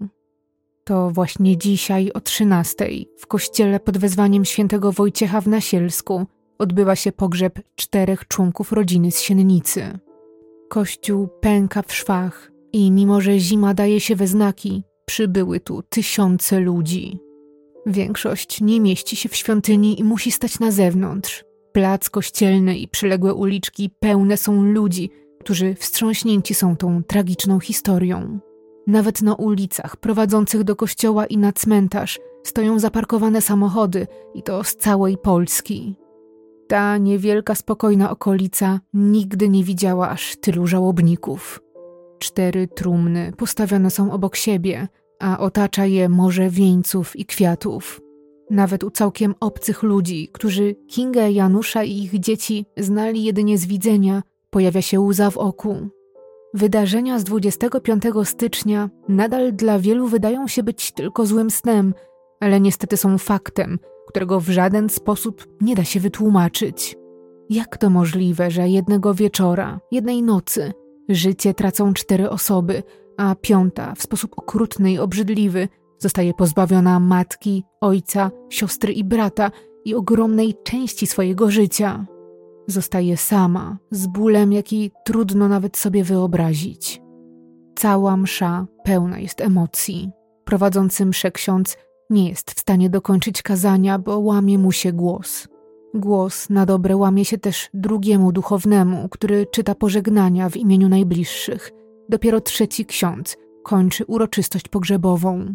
To właśnie dzisiaj o trzynastej w kościele pod wezwaniem świętego Wojciecha w Nasielsku odbywa się pogrzeb czterech członków rodziny z Siennicy. Kościół pęka w szwach i mimo, że zima daje się we znaki, przybyły tu tysiące ludzi. Większość nie mieści się w świątyni i musi stać na zewnątrz. Plac kościelny i przyległe uliczki pełne są ludzi, którzy wstrząśnięci są tą tragiczną historią. Nawet na ulicach prowadzących do kościoła i na cmentarz stoją zaparkowane samochody i to z całej Polski. Ta niewielka, spokojna okolica nigdy nie widziała aż tylu żałobników. Cztery trumny postawione są obok siebie, a otacza je morze wieńców i kwiatów. Nawet u całkiem obcych ludzi, którzy Kingę, Janusza i ich dzieci znali jedynie z widzenia, pojawia się łza w oku. Wydarzenia z dwudziestego piątego stycznia nadal dla wielu wydają się być tylko złym snem, ale niestety są faktem, którego w żaden sposób nie da się wytłumaczyć. Jak to możliwe, że jednego wieczora, jednej nocy, życie tracą cztery osoby, a piąta w sposób okrutny i obrzydliwy zostaje pozbawiona matki, ojca, siostry i brata i ogromnej części swojego życia? Zostaje sama, z bólem, jaki trudno nawet sobie wyobrazić. Cała msza pełna jest emocji. Prowadzący mszę ksiądz nie jest w stanie dokończyć kazania, bo łamie mu się głos. Głos na dobre łamie się też drugiemu duchownemu, który czyta pożegnania w imieniu najbliższych. Dopiero trzeci ksiądz kończy uroczystość pogrzebową.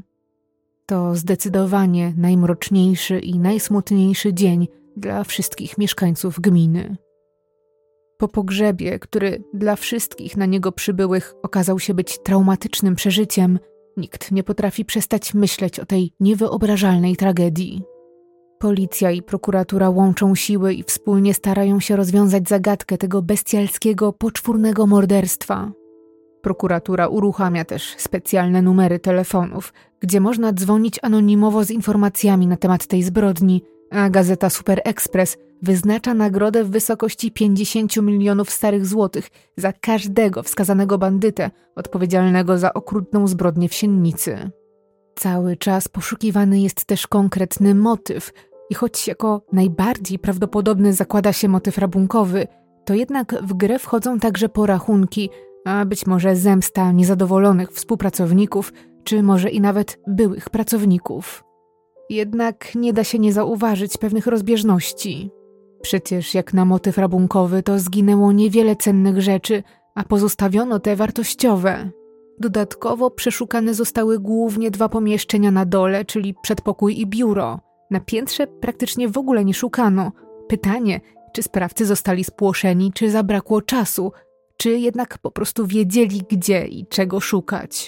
To zdecydowanie najmroczniejszy i najsmutniejszy dzień dla wszystkich mieszkańców gminy. Po pogrzebie, który dla wszystkich na niego przybyłych okazał się być traumatycznym przeżyciem, nikt nie potrafi przestać myśleć o tej niewyobrażalnej tragedii. Policja i prokuratura łączą siły i wspólnie starają się rozwiązać zagadkę tego bestialskiego, poczwórnego morderstwa. Prokuratura uruchamia też specjalne numery telefonów, gdzie można dzwonić anonimowo z informacjami na temat tej zbrodni, a gazeta Super Express wyznacza nagrodę w wysokości pięćdziesiąt milionów starych złotych za każdego wskazanego bandytę odpowiedzialnego za okrutną zbrodnię w Siennicy. Cały czas poszukiwany jest też konkretny motyw i choć jako najbardziej prawdopodobny zakłada się motyw rabunkowy, to jednak w grę wchodzą także porachunki, a być może zemsta niezadowolonych współpracowników, czy może i nawet byłych pracowników. Jednak nie da się nie zauważyć pewnych rozbieżności. Przecież jak na motyw rabunkowy to zginęło niewiele cennych rzeczy, a pozostawiono te wartościowe. Dodatkowo przeszukane zostały głównie dwa pomieszczenia na dole, czyli przedpokój i biuro. Na piętrze praktycznie w ogóle nie szukano. Pytanie, czy sprawcy zostali spłoszeni, czy zabrakło czasu, czy jednak po prostu wiedzieli, gdzie i czego szukać.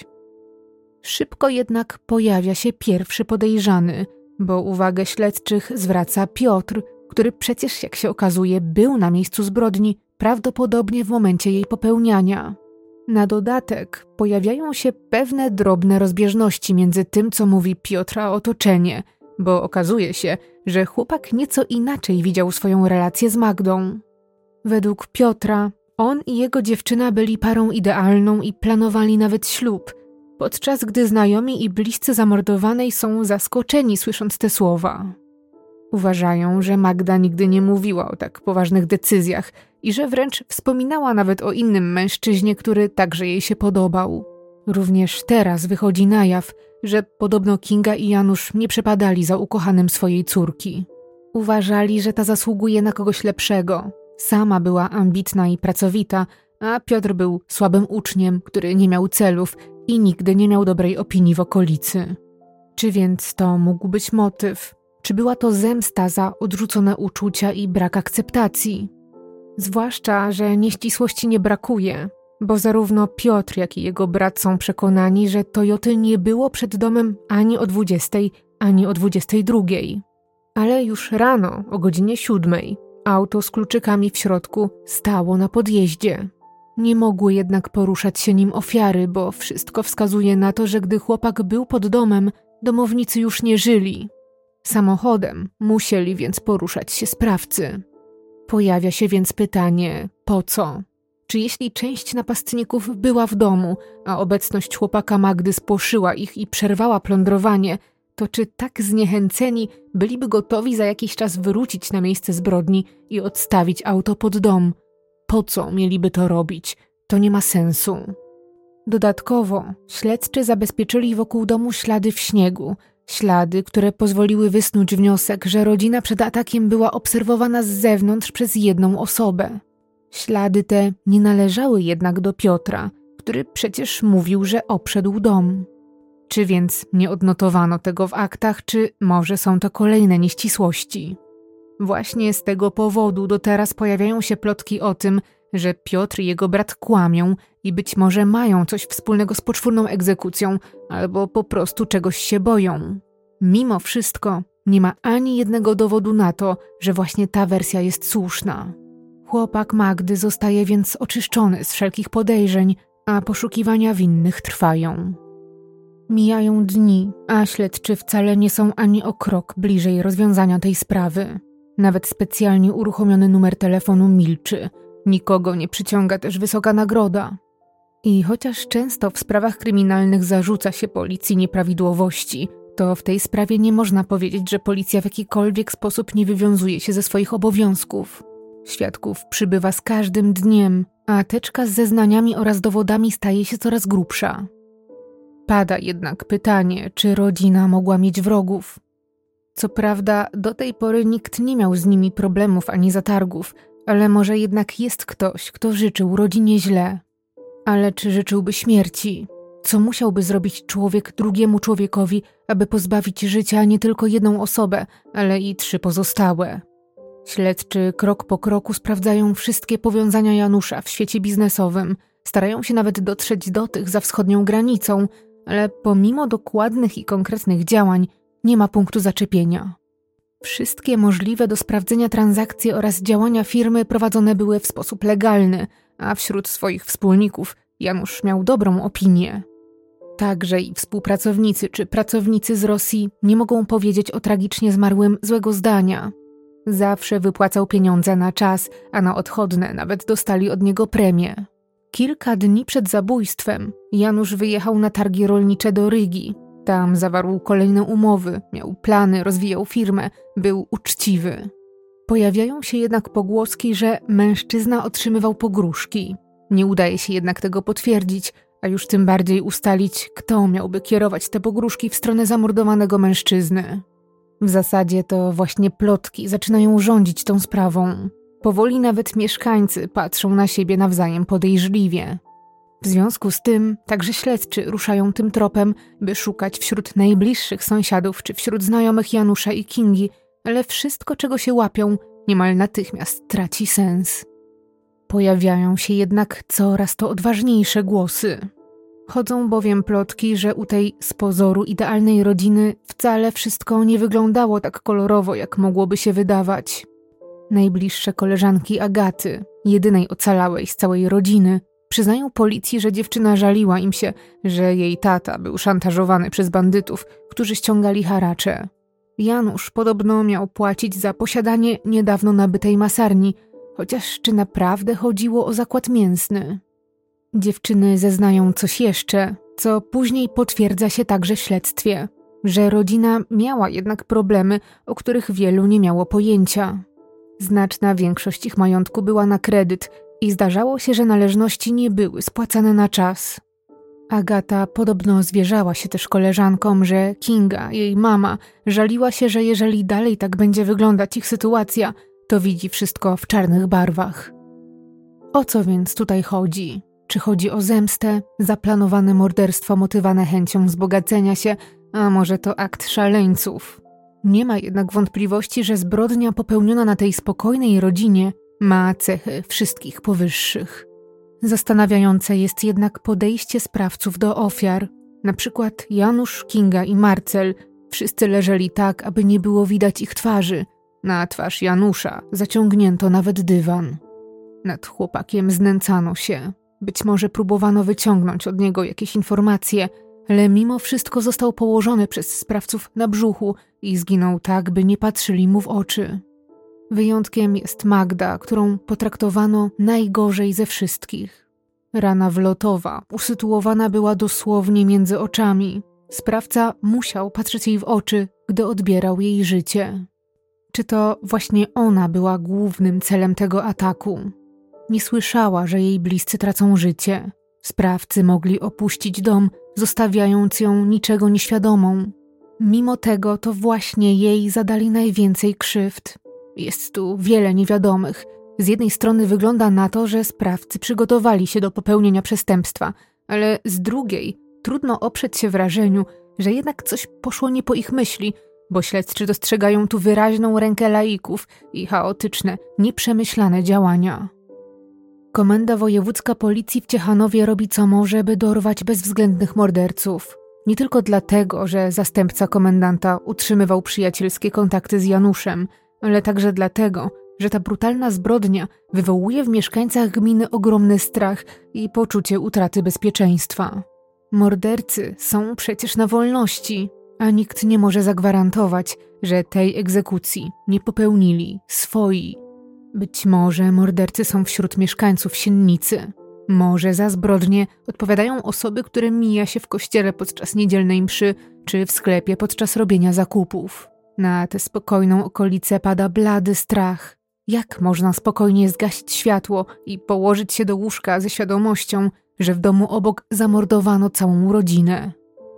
Szybko jednak pojawia się pierwszy podejrzany, bo uwagę śledczych zwraca Piotr, który przecież, jak się okazuje, był na miejscu zbrodni, prawdopodobnie w momencie jej popełniania. Na dodatek pojawiają się pewne drobne rozbieżności między tym, co mówi Piotr, a otoczenie, bo okazuje się, że chłopak nieco inaczej widział swoją relację z Magdą. Według Piotra on i jego dziewczyna byli parą idealną i planowali nawet ślub, podczas gdy znajomi i bliscy zamordowanej są zaskoczeni, słysząc te słowa. Uważają, że Magda nigdy nie mówiła o tak poważnych decyzjach i że wręcz wspominała nawet o innym mężczyźnie, który także jej się podobał. Również teraz wychodzi na jaw, że podobno Kinga i Janusz nie przepadali za ukochanym swojej córki. Uważali, że ta zasługuje na kogoś lepszego. Sama była ambitna i pracowita, a Piotr był słabym uczniem, który nie miał celów i nigdy nie miał dobrej opinii w okolicy. Czy więc to mógł być motyw? Czy była to zemsta za odrzucone uczucia i brak akceptacji? Zwłaszcza, że nieścisłości nie brakuje, bo zarówno Piotr, jak i jego brat są przekonani, że Toyoty nie było przed domem ani o dwudziestej, ani o dwudziestej drugiej. Ale już rano, o godzinie siódmej, auto z kluczykami w środku stało na podjeździe. Nie mogły jednak poruszać się nim ofiary, bo wszystko wskazuje na to, że gdy chłopak był pod domem, domownicy już nie żyli. Samochodem musieli więc poruszać się sprawcy. Pojawia się więc pytanie, po co? Czy jeśli część napastników była w domu, a obecność chłopaka Magdy spłoszyła ich i przerwała plądrowanie, to czy tak zniechęceni byliby gotowi za jakiś czas wrócić na miejsce zbrodni i odstawić auto pod dom? Po co mieliby to robić? To nie ma sensu. Dodatkowo śledczy zabezpieczyli wokół domu ślady w śniegu, ślady, które pozwoliły wysnuć wniosek, że rodzina przed atakiem była obserwowana z zewnątrz przez jedną osobę. Ślady te nie należały jednak do Piotra, który przecież mówił, że obszedł dom. Czy więc nie odnotowano tego w aktach, czy może są to kolejne nieścisłości? Właśnie z tego powodu do teraz pojawiają się plotki o tym, że Piotr i jego brat kłamią i być może mają coś wspólnego z poczwórną egzekucją, albo po prostu czegoś się boją. Mimo wszystko nie ma ani jednego dowodu na to, że właśnie ta wersja jest słuszna. Chłopak Magdy zostaje więc oczyszczony z wszelkich podejrzeń, a poszukiwania winnych trwają. Mijają dni, a śledczy wcale nie są ani o krok bliżej rozwiązania tej sprawy. Nawet specjalnie uruchomiony numer telefonu milczy. Nikogo nie przyciąga też wysoka nagroda. I chociaż często w sprawach kryminalnych zarzuca się policji nieprawidłowości, to w tej sprawie nie można powiedzieć, że policja w jakikolwiek sposób nie wywiązuje się ze swoich obowiązków. Świadków przybywa z każdym dniem, a teczka z zeznaniami oraz dowodami staje się coraz grubsza. Pada jednak pytanie, czy rodzina mogła mieć wrogów. Co prawda, do tej pory nikt nie miał z nimi problemów ani zatargów, ale może jednak jest ktoś, kto życzył rodzinie źle. Ale czy życzyłby śmierci? Co musiałby zrobić człowiek drugiemu człowiekowi, aby pozbawić życia nie tylko jedną osobę, ale i trzy pozostałe? Śledczy krok po kroku sprawdzają wszystkie powiązania Janusza w świecie biznesowym, starają się nawet dotrzeć do tych za wschodnią granicą, ale pomimo dokładnych i konkretnych działań nie ma punktu zaczepienia. Wszystkie możliwe do sprawdzenia transakcje oraz działania firmy prowadzone były w sposób legalny, a wśród swoich wspólników Janusz miał dobrą opinię. Także i współpracownicy czy pracownicy z Rosji nie mogą powiedzieć o tragicznie zmarłym złego zdania. Zawsze wypłacał pieniądze na czas, a na odchodne nawet dostali od niego premię. Kilka dni przed zabójstwem Janusz wyjechał na targi rolnicze do Rygi. Tam zawarł kolejne umowy, miał plany, rozwijał firmę, był uczciwy. Pojawiają się jednak pogłoski, że mężczyzna otrzymywał pogróżki. Nie udaje się jednak tego potwierdzić, a już tym bardziej ustalić, kto miałby kierować te pogróżki w stronę zamordowanego mężczyzny. W zasadzie to właśnie plotki zaczynają rządzić tą sprawą. Powoli nawet mieszkańcy patrzą na siebie nawzajem podejrzliwie. W związku z tym także śledczy ruszają tym tropem, by szukać wśród najbliższych sąsiadów czy wśród znajomych Janusza i Kingi, ale wszystko, czego się łapią, niemal natychmiast traci sens. Pojawiają się jednak coraz to odważniejsze głosy. Chodzą bowiem plotki, że u tej z pozoru idealnej rodziny wcale wszystko nie wyglądało tak kolorowo, jak mogłoby się wydawać. Najbliższe koleżanki Agaty, jedynej ocalałej z całej rodziny, przyznają policji, że dziewczyna żaliła im się, że jej tata był szantażowany przez bandytów, którzy ściągali haracze. Janusz podobno miał płacić za posiadanie niedawno nabytej masarni, chociaż czy naprawdę chodziło o zakład mięsny? Dziewczyny zeznają coś jeszcze, co później potwierdza się także w śledztwie, że rodzina miała jednak problemy, o których wielu nie miało pojęcia. Znaczna większość ich majątku była na kredyt i zdarzało się, że należności nie były spłacane na czas. Agata podobno zwierzała się też koleżankom, że Kinga, jej mama, żaliła się, że jeżeli dalej tak będzie wyglądać ich sytuacja, to widzi wszystko w czarnych barwach. O co więc tutaj chodzi? Czy chodzi o zemstę, zaplanowane morderstwo motywowane chęcią wzbogacenia się, a może to akt szaleńców? Nie ma jednak wątpliwości, że zbrodnia popełniona na tej spokojnej rodzinie ma cechy wszystkich powyższych. Zastanawiające jest jednak podejście sprawców do ofiar. Na przykład Janusz, Kinga i Marcel wszyscy leżeli tak, aby nie było widać ich twarzy. Na twarz Janusza zaciągnięto nawet dywan. Nad chłopakiem znęcano się. Być może próbowano wyciągnąć od niego jakieś informacje, ale mimo wszystko został położony przez sprawców na brzuchu i zginął tak, by nie patrzyli mu w oczy. Wyjątkiem jest Magda, którą potraktowano najgorzej ze wszystkich. Rana wlotowa usytuowana była dosłownie między oczami. Sprawca musiał patrzeć jej w oczy, gdy odbierał jej życie. Czy to właśnie ona była głównym celem tego ataku? Nie słyszała, że jej bliscy tracą życie. Sprawcy mogli opuścić dom, zostawiając ją niczego nieświadomą. Mimo tego to właśnie jej zadali najwięcej krzywd. Jest tu wiele niewiadomych. Z jednej strony wygląda na to, że sprawcy przygotowali się do popełnienia przestępstwa, ale z drugiej trudno oprzeć się wrażeniu, że jednak coś poszło nie po ich myśli, bo śledczy dostrzegają tu wyraźną rękę laików i chaotyczne, nieprzemyślane działania. Komenda Wojewódzka Policji w Ciechanowie robi co może, by dorwać bezwzględnych morderców. Nie tylko dlatego, że zastępca komendanta utrzymywał przyjacielskie kontakty z Januszem, ale także dlatego, że ta brutalna zbrodnia wywołuje w mieszkańcach gminy ogromny strach i poczucie utraty bezpieczeństwa. Mordercy są przecież na wolności, a nikt nie może zagwarantować, że tej egzekucji nie popełnili swoi. Być może mordercy są wśród mieszkańców Siennicy. Może za zbrodnie odpowiadają osoby, które mija się w kościele podczas niedzielnej mszy czy w sklepie podczas robienia zakupów. Na tę spokojną okolicę pada blady strach. Jak można spokojnie zgasić światło i położyć się do łóżka ze świadomością, że w domu obok zamordowano całą rodzinę?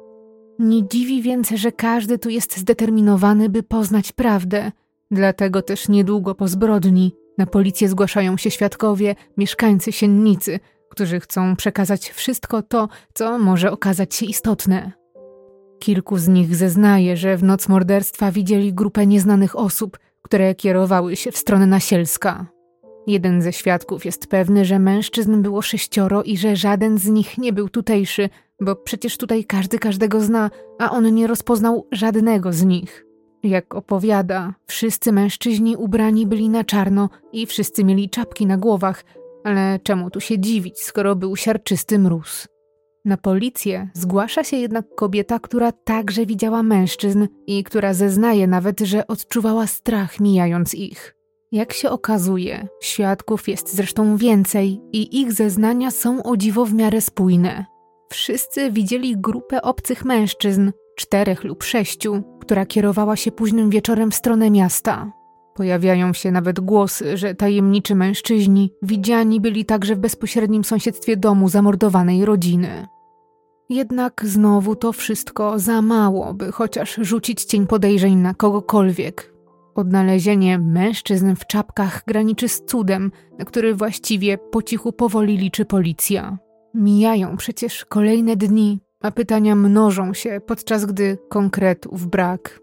Nie dziwi więc, że każdy tu jest zdeterminowany, by poznać prawdę. Dlatego też niedługo po zbrodni na policję zgłaszają się świadkowie, mieszkańcy Siennicy, którzy chcą przekazać wszystko to, co może okazać się istotne. Kilku z nich zeznaje, że w noc morderstwa widzieli grupę nieznanych osób, które kierowały się w stronę Nasielska. Jeden ze świadków jest pewny, że mężczyzn było sześcioro i że żaden z nich nie był tutejszy, bo przecież tutaj każdy każdego zna, a on nie rozpoznał żadnego z nich. Jak opowiada, wszyscy mężczyźni ubrani byli na czarno i wszyscy mieli czapki na głowach, ale czemu tu się dziwić, skoro był siarczysty mróz? Na policję zgłasza się jednak kobieta, która także widziała mężczyzn i która zeznaje nawet, że odczuwała strach mijając ich. Jak się okazuje, świadków jest zresztą więcej i ich zeznania są o dziwo w miarę spójne. Wszyscy widzieli grupę obcych mężczyzn, czterech lub sześciu, która kierowała się późnym wieczorem w stronę miasta. Pojawiają się nawet głosy, że tajemniczy mężczyźni widziani byli także w bezpośrednim sąsiedztwie domu zamordowanej rodziny. Jednak znowu to wszystko za mało, by chociaż rzucić cień podejrzeń na kogokolwiek. Odnalezienie mężczyzn w czapkach graniczy z cudem, na który właściwie po cichu powoli liczy policja. Mijają przecież kolejne dni, a pytania mnożą się, podczas gdy konkretów brak.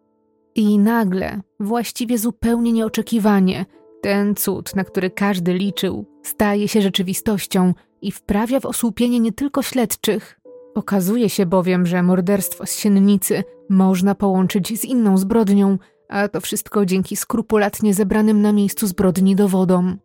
I nagle, właściwie zupełnie nieoczekiwanie, ten cud, na który każdy liczył, staje się rzeczywistością i wprawia w osłupienie nie tylko śledczych. Okazuje się bowiem, że morderstwo z Siennicy można połączyć z inną zbrodnią, a to wszystko dzięki skrupulatnie zebranym na miejscu zbrodni dowodom.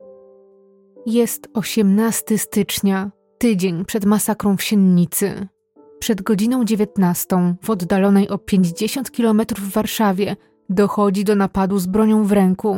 Jest osiemnastego stycznia, tydzień przed masakrą w Siennicy. Przed godziną dziewiętnastą w oddalonej o pięćdziesiąt kilometrów Warszawie dochodzi do napadu z bronią w ręku.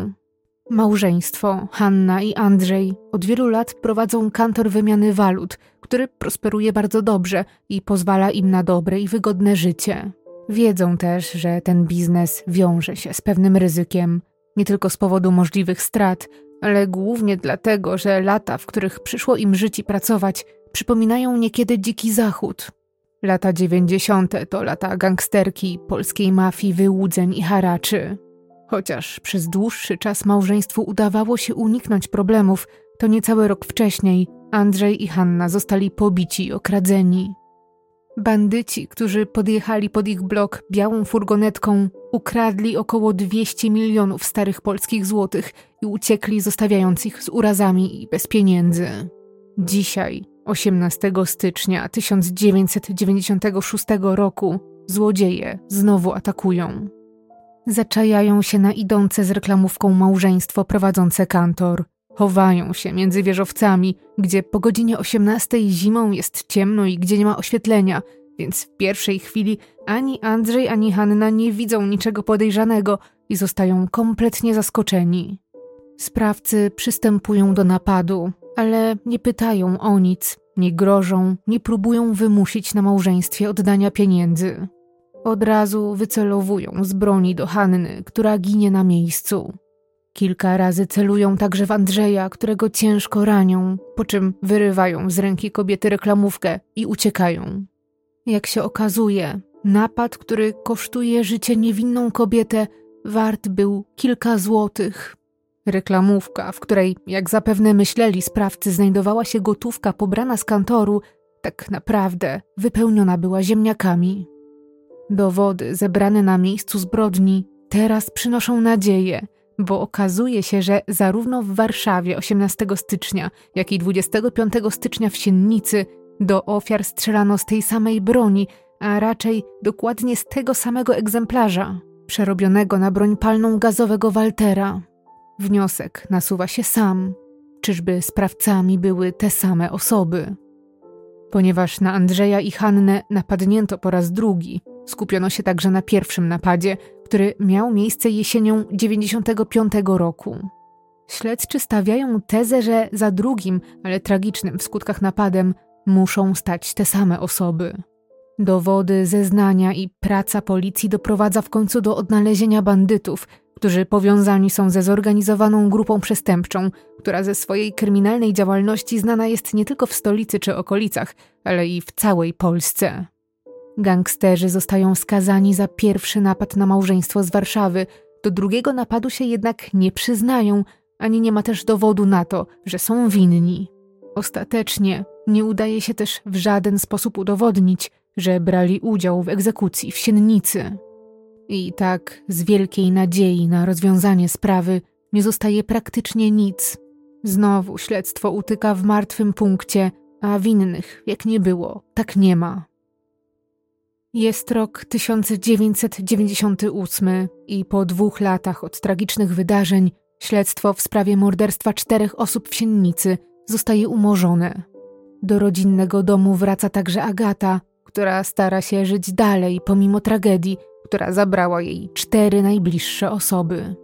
Małżeństwo, Hanna i Andrzej, od wielu lat prowadzą kantor wymiany walut, który prosperuje bardzo dobrze i pozwala im na dobre i wygodne życie. Wiedzą też, że ten biznes wiąże się z pewnym ryzykiem, nie tylko z powodu możliwych strat, ale głównie dlatego, że lata, w których przyszło im żyć i pracować, przypominają niekiedy dziki zachód. Lata dziewięćdziesiąte to lata gangsterki, polskiej mafii, wyłudzeń i haraczy. Chociaż przez dłuższy czas małżeństwu udawało się uniknąć problemów, to niecały rok wcześniej Andrzej i Hanna zostali pobici i okradzeni. Bandyci, którzy podjechali pod ich blok białą furgonetką, ukradli około dwieście milionów starych polskich złotych i uciekli, zostawiając ich z urazami i bez pieniędzy. Dzisiaj, osiemnastego stycznia tysiąc dziewięćset dziewięćdziesiątego szóstego roku, złodzieje znowu atakują. Zaczajają się na idące z reklamówką małżeństwo prowadzące kantor. Chowają się między wieżowcami, gdzie po godzinie osiemnastej zimą jest ciemno i gdzie nie ma oświetlenia, więc w pierwszej chwili ani Andrzej, ani Hanna nie widzą niczego podejrzanego i zostają kompletnie zaskoczeni. Sprawcy przystępują do napadu, ale nie pytają o nic, nie grożą, nie próbują wymusić na małżeństwie oddania pieniędzy. Od razu wycelowują z broni do Hanny, która ginie na miejscu. Kilka razy celują także w Andrzeja, którego ciężko ranią, po czym wyrywają z ręki kobiety reklamówkę i uciekają. Jak się okazuje, napad, który kosztuje życie niewinną kobietę, wart był kilka złotych. Reklamówka, w której, jak zapewne myśleli sprawcy, znajdowała się gotówka pobrana z kantoru, tak naprawdę wypełniona była ziemniakami. Dowody zebrane na miejscu zbrodni teraz przynoszą nadzieję, bo okazuje się, że zarówno w Warszawie osiemnastego stycznia, jak i dwudziestego piątego stycznia w Siennicy do ofiar strzelano z tej samej broni, a raczej dokładnie z tego samego egzemplarza, przerobionego na broń palną gazowego Waltera. Wniosek nasuwa się sam. Czyżby sprawcami były te same osoby? Ponieważ na Andrzeja i Hannę napadnięto po raz drugi, skupiono się także na pierwszym napadzie, który miał miejsce jesienią dziewięćdziesiątego piątego roku. Śledczy stawiają tezę, że za drugim, ale tragicznym w skutkach napadem muszą stać te same osoby. Dowody, zeznania i praca policji doprowadza w końcu do odnalezienia bandytów, którzy powiązani są ze zorganizowaną grupą przestępczą, która ze swojej kryminalnej działalności znana jest nie tylko w stolicy czy okolicach, ale i w całej Polsce. Gangsterzy zostają skazani za pierwszy napad na małżeństwo z Warszawy, do drugiego napadu się jednak nie przyznają, ani nie ma też dowodu na to, że są winni. Ostatecznie nie udaje się też w żaden sposób udowodnić, że brali udział w egzekucji w Siennicy. I tak z wielkiej nadziei na rozwiązanie sprawy nie zostaje praktycznie nic. Znowu śledztwo utyka w martwym punkcie, a winnych, jak nie było, tak nie ma. Jest rok tysiąc dziewięćset dziewięćdziesiąty ósmy i po dwóch latach od tragicznych wydarzeń śledztwo w sprawie morderstwa czterech osób w Siennicy zostaje umorzone. Do rodzinnego domu wraca także Agata, która stara się żyć dalej pomimo tragedii, która zabrała jej cztery najbliższe osoby.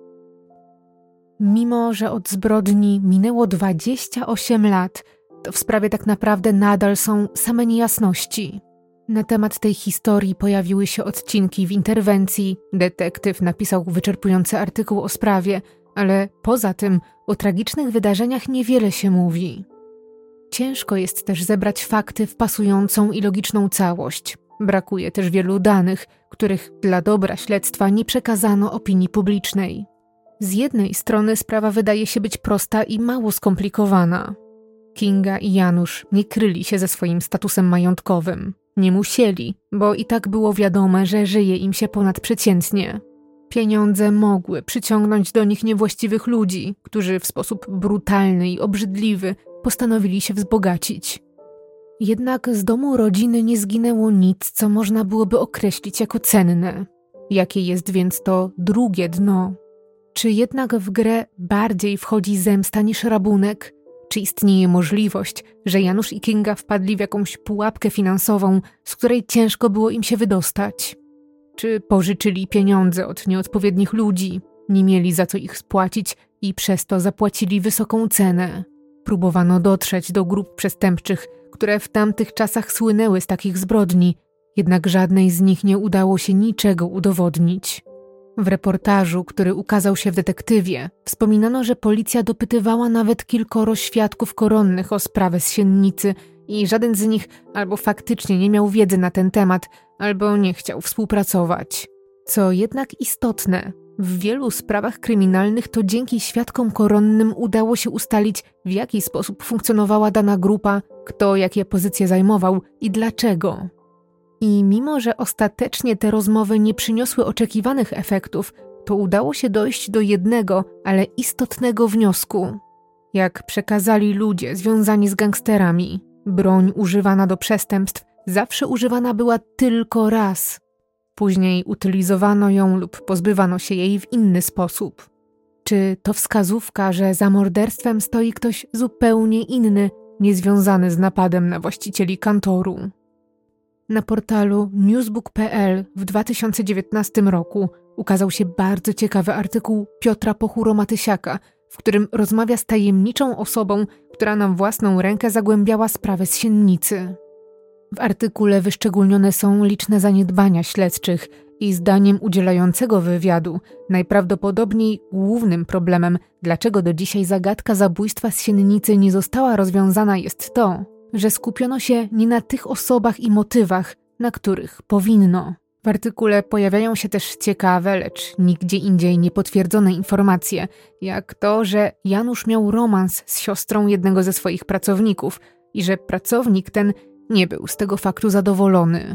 Mimo że od zbrodni minęło dwadzieścia osiem lat, to w sprawie tak naprawdę nadal są same niejasności. Na temat tej historii pojawiły się odcinki w interwencji, detektyw napisał wyczerpujący artykuł o sprawie, ale poza tym o tragicznych wydarzeniach niewiele się mówi. Ciężko jest też zebrać fakty w pasującą i logiczną całość. Brakuje też wielu danych, których dla dobra śledztwa nie przekazano opinii publicznej. Z jednej strony sprawa wydaje się być prosta i mało skomplikowana. Kinga i Janusz nie kryli się ze swoim statusem majątkowym. Nie musieli, bo i tak było wiadome, że żyje im się ponadprzeciętnie. Pieniądze mogły przyciągnąć do nich niewłaściwych ludzi, którzy w sposób brutalny i obrzydliwy postanowili się wzbogacić. Jednak z domu rodziny nie zginęło nic, co można byłoby określić jako cenne. Jakie jest więc to drugie dno? Czy jednak w grę bardziej wchodzi zemsta niż rabunek? Czy istnieje możliwość, że Janusz i Kinga wpadli w jakąś pułapkę finansową, z której ciężko było im się wydostać? Czy pożyczyli pieniądze od nieodpowiednich ludzi, nie mieli za co ich spłacić i przez to zapłacili wysoką cenę? Próbowano dotrzeć do grup przestępczych, które w tamtych czasach słynęły z takich zbrodni, jednak żadnej z nich nie udało się niczego udowodnić. W reportażu, który ukazał się w Detektywie, wspominano, że policja dopytywała nawet kilkoro świadków koronnych o sprawę z Siennicy i żaden z nich albo faktycznie nie miał wiedzy na ten temat, albo nie chciał współpracować. Co jednak istotne, w wielu sprawach kryminalnych to dzięki świadkom koronnym udało się ustalić, w jaki sposób funkcjonowała dana grupa, kto jakie pozycje zajmował i dlaczego. I mimo, że ostatecznie te rozmowy nie przyniosły oczekiwanych efektów, to udało się dojść do jednego, ale istotnego wniosku. Jak przekazali ludzie związani z gangsterami, broń używana do przestępstw zawsze używana była tylko raz. Później utylizowano ją lub pozbywano się jej w inny sposób. Czy to wskazówka, że za morderstwem stoi ktoś zupełnie inny, niezwiązany z napadem na właścicieli kantoru? Na portalu newsbook kropka p l w dwa tysiące dziewiętnastym roku ukazał się bardzo ciekawy artykuł Piotra Pochuro-Matysiaka, w którym rozmawia z tajemniczą osobą, która na własną rękę zagłębiała sprawę z Siennicy. W artykule wyszczególnione są liczne zaniedbania śledczych i zdaniem udzielającego wywiadu najprawdopodobniej głównym problemem, dlaczego do dzisiaj zagadka zabójstwa z Siennicy nie została rozwiązana, jest to, że skupiono się nie na tych osobach i motywach, na których powinno. W artykule pojawiają się też ciekawe, lecz nigdzie indziej niepotwierdzone informacje, jak to, że Janusz miał romans z siostrą jednego ze swoich pracowników i że pracownik ten nie był z tego faktu zadowolony.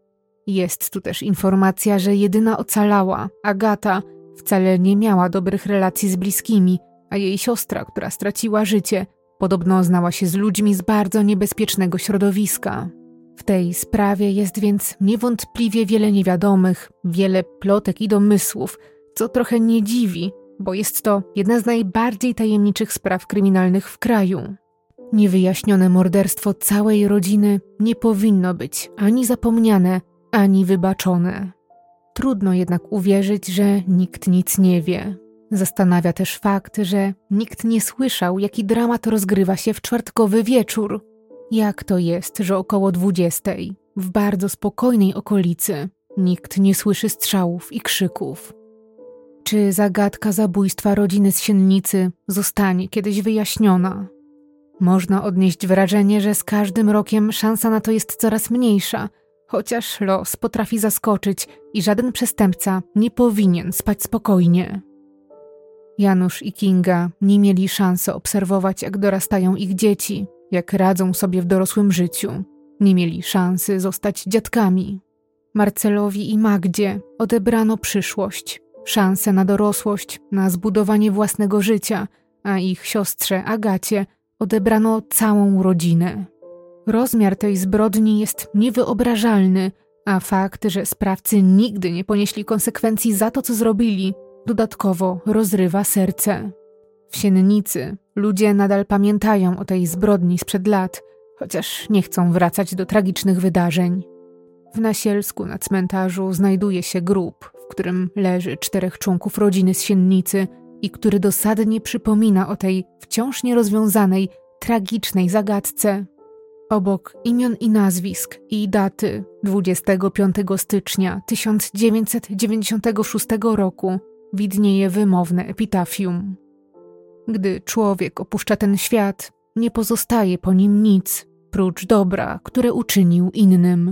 Jest tu też informacja, że jedyna ocalała, Agata, wcale nie miała dobrych relacji z bliskimi, a jej siostra, która straciła życie, podobno znała się z ludźmi z bardzo niebezpiecznego środowiska. W tej sprawie jest więc niewątpliwie wiele niewiadomych, wiele plotek i domysłów, co trochę nie dziwi, bo jest to jedna z najbardziej tajemniczych spraw kryminalnych w kraju. Niewyjaśnione morderstwo całej rodziny nie powinno być ani zapomniane, ani wybaczone. Trudno jednak uwierzyć, że nikt nic nie wie. Zastanawia też fakt, że nikt nie słyszał, jaki dramat rozgrywa się w czwartkowy wieczór. Jak to jest, że około dwudziestej, w bardzo spokojnej okolicy, nikt nie słyszy strzałów i krzyków? Czy zagadka zabójstwa rodziny z Siennicy zostanie kiedyś wyjaśniona? Można odnieść wrażenie, że z każdym rokiem szansa na to jest coraz mniejsza, chociaż los potrafi zaskoczyć i żaden przestępca nie powinien spać spokojnie. Janusz i Kinga nie mieli szansy obserwować, jak dorastają ich dzieci, jak radzą sobie w dorosłym życiu. Nie mieli szansy zostać dziadkami. Marcelowi i Magdzie odebrano przyszłość, szansę na dorosłość, na zbudowanie własnego życia, a ich siostrze Agacie odebrano całą rodzinę. Rozmiar tej zbrodni jest niewyobrażalny, a fakt, że sprawcy nigdy nie ponieśli konsekwencji za to, co zrobili, dodatkowo rozrywa serce. W Siennicy ludzie nadal pamiętają o tej zbrodni sprzed lat, chociaż nie chcą wracać do tragicznych wydarzeń. W Nasielsku na cmentarzu znajduje się grób, w którym leży czterech członków rodziny z Siennicy i który dosadnie przypomina o tej wciąż nierozwiązanej, tragicznej zagadce. Obok imion i nazwisk i daty dwudziestego piątego stycznia tysiąc dziewięćset dziewięćdziesiątego szóstego roku widnieje wymowne epitafium. Gdy człowiek opuszcza ten świat, nie pozostaje po nim nic, prócz dobra, które uczynił innym.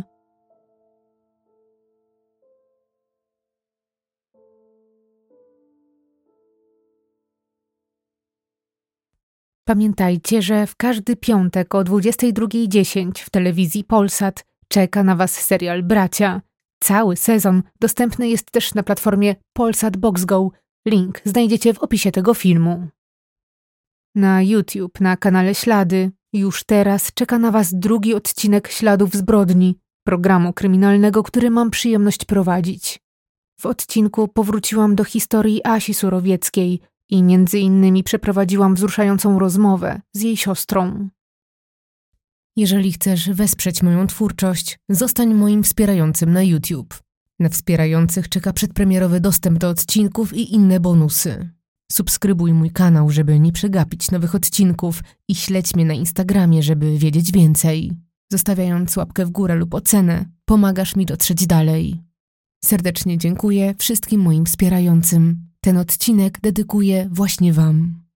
Pamiętajcie, że w każdy piątek o dwudziestej drugiej dziesięć w telewizji Polsat czeka na Was serial Bracia. Cały sezon dostępny jest też na platformie Polsat Box Go. Link znajdziecie w opisie tego filmu. Na YouTube, na kanale Ślady, już teraz czeka na Was drugi odcinek Śladów zbrodni, programu kryminalnego, który mam przyjemność prowadzić. W odcinku powróciłam do historii Asi Surowieckiej i między innymi przeprowadziłam wzruszającą rozmowę z jej siostrą. Jeżeli chcesz wesprzeć moją twórczość, zostań moim wspierającym na YouTube. Na wspierających czeka przedpremierowy dostęp do odcinków i inne bonusy. Subskrybuj mój kanał, żeby nie przegapić nowych odcinków i śledź mnie na Instagramie, żeby wiedzieć więcej. Zostawiając łapkę w górę lub ocenę, pomagasz mi dotrzeć dalej. Serdecznie dziękuję wszystkim moim wspierającym. Ten odcinek dedykuję właśnie Wam.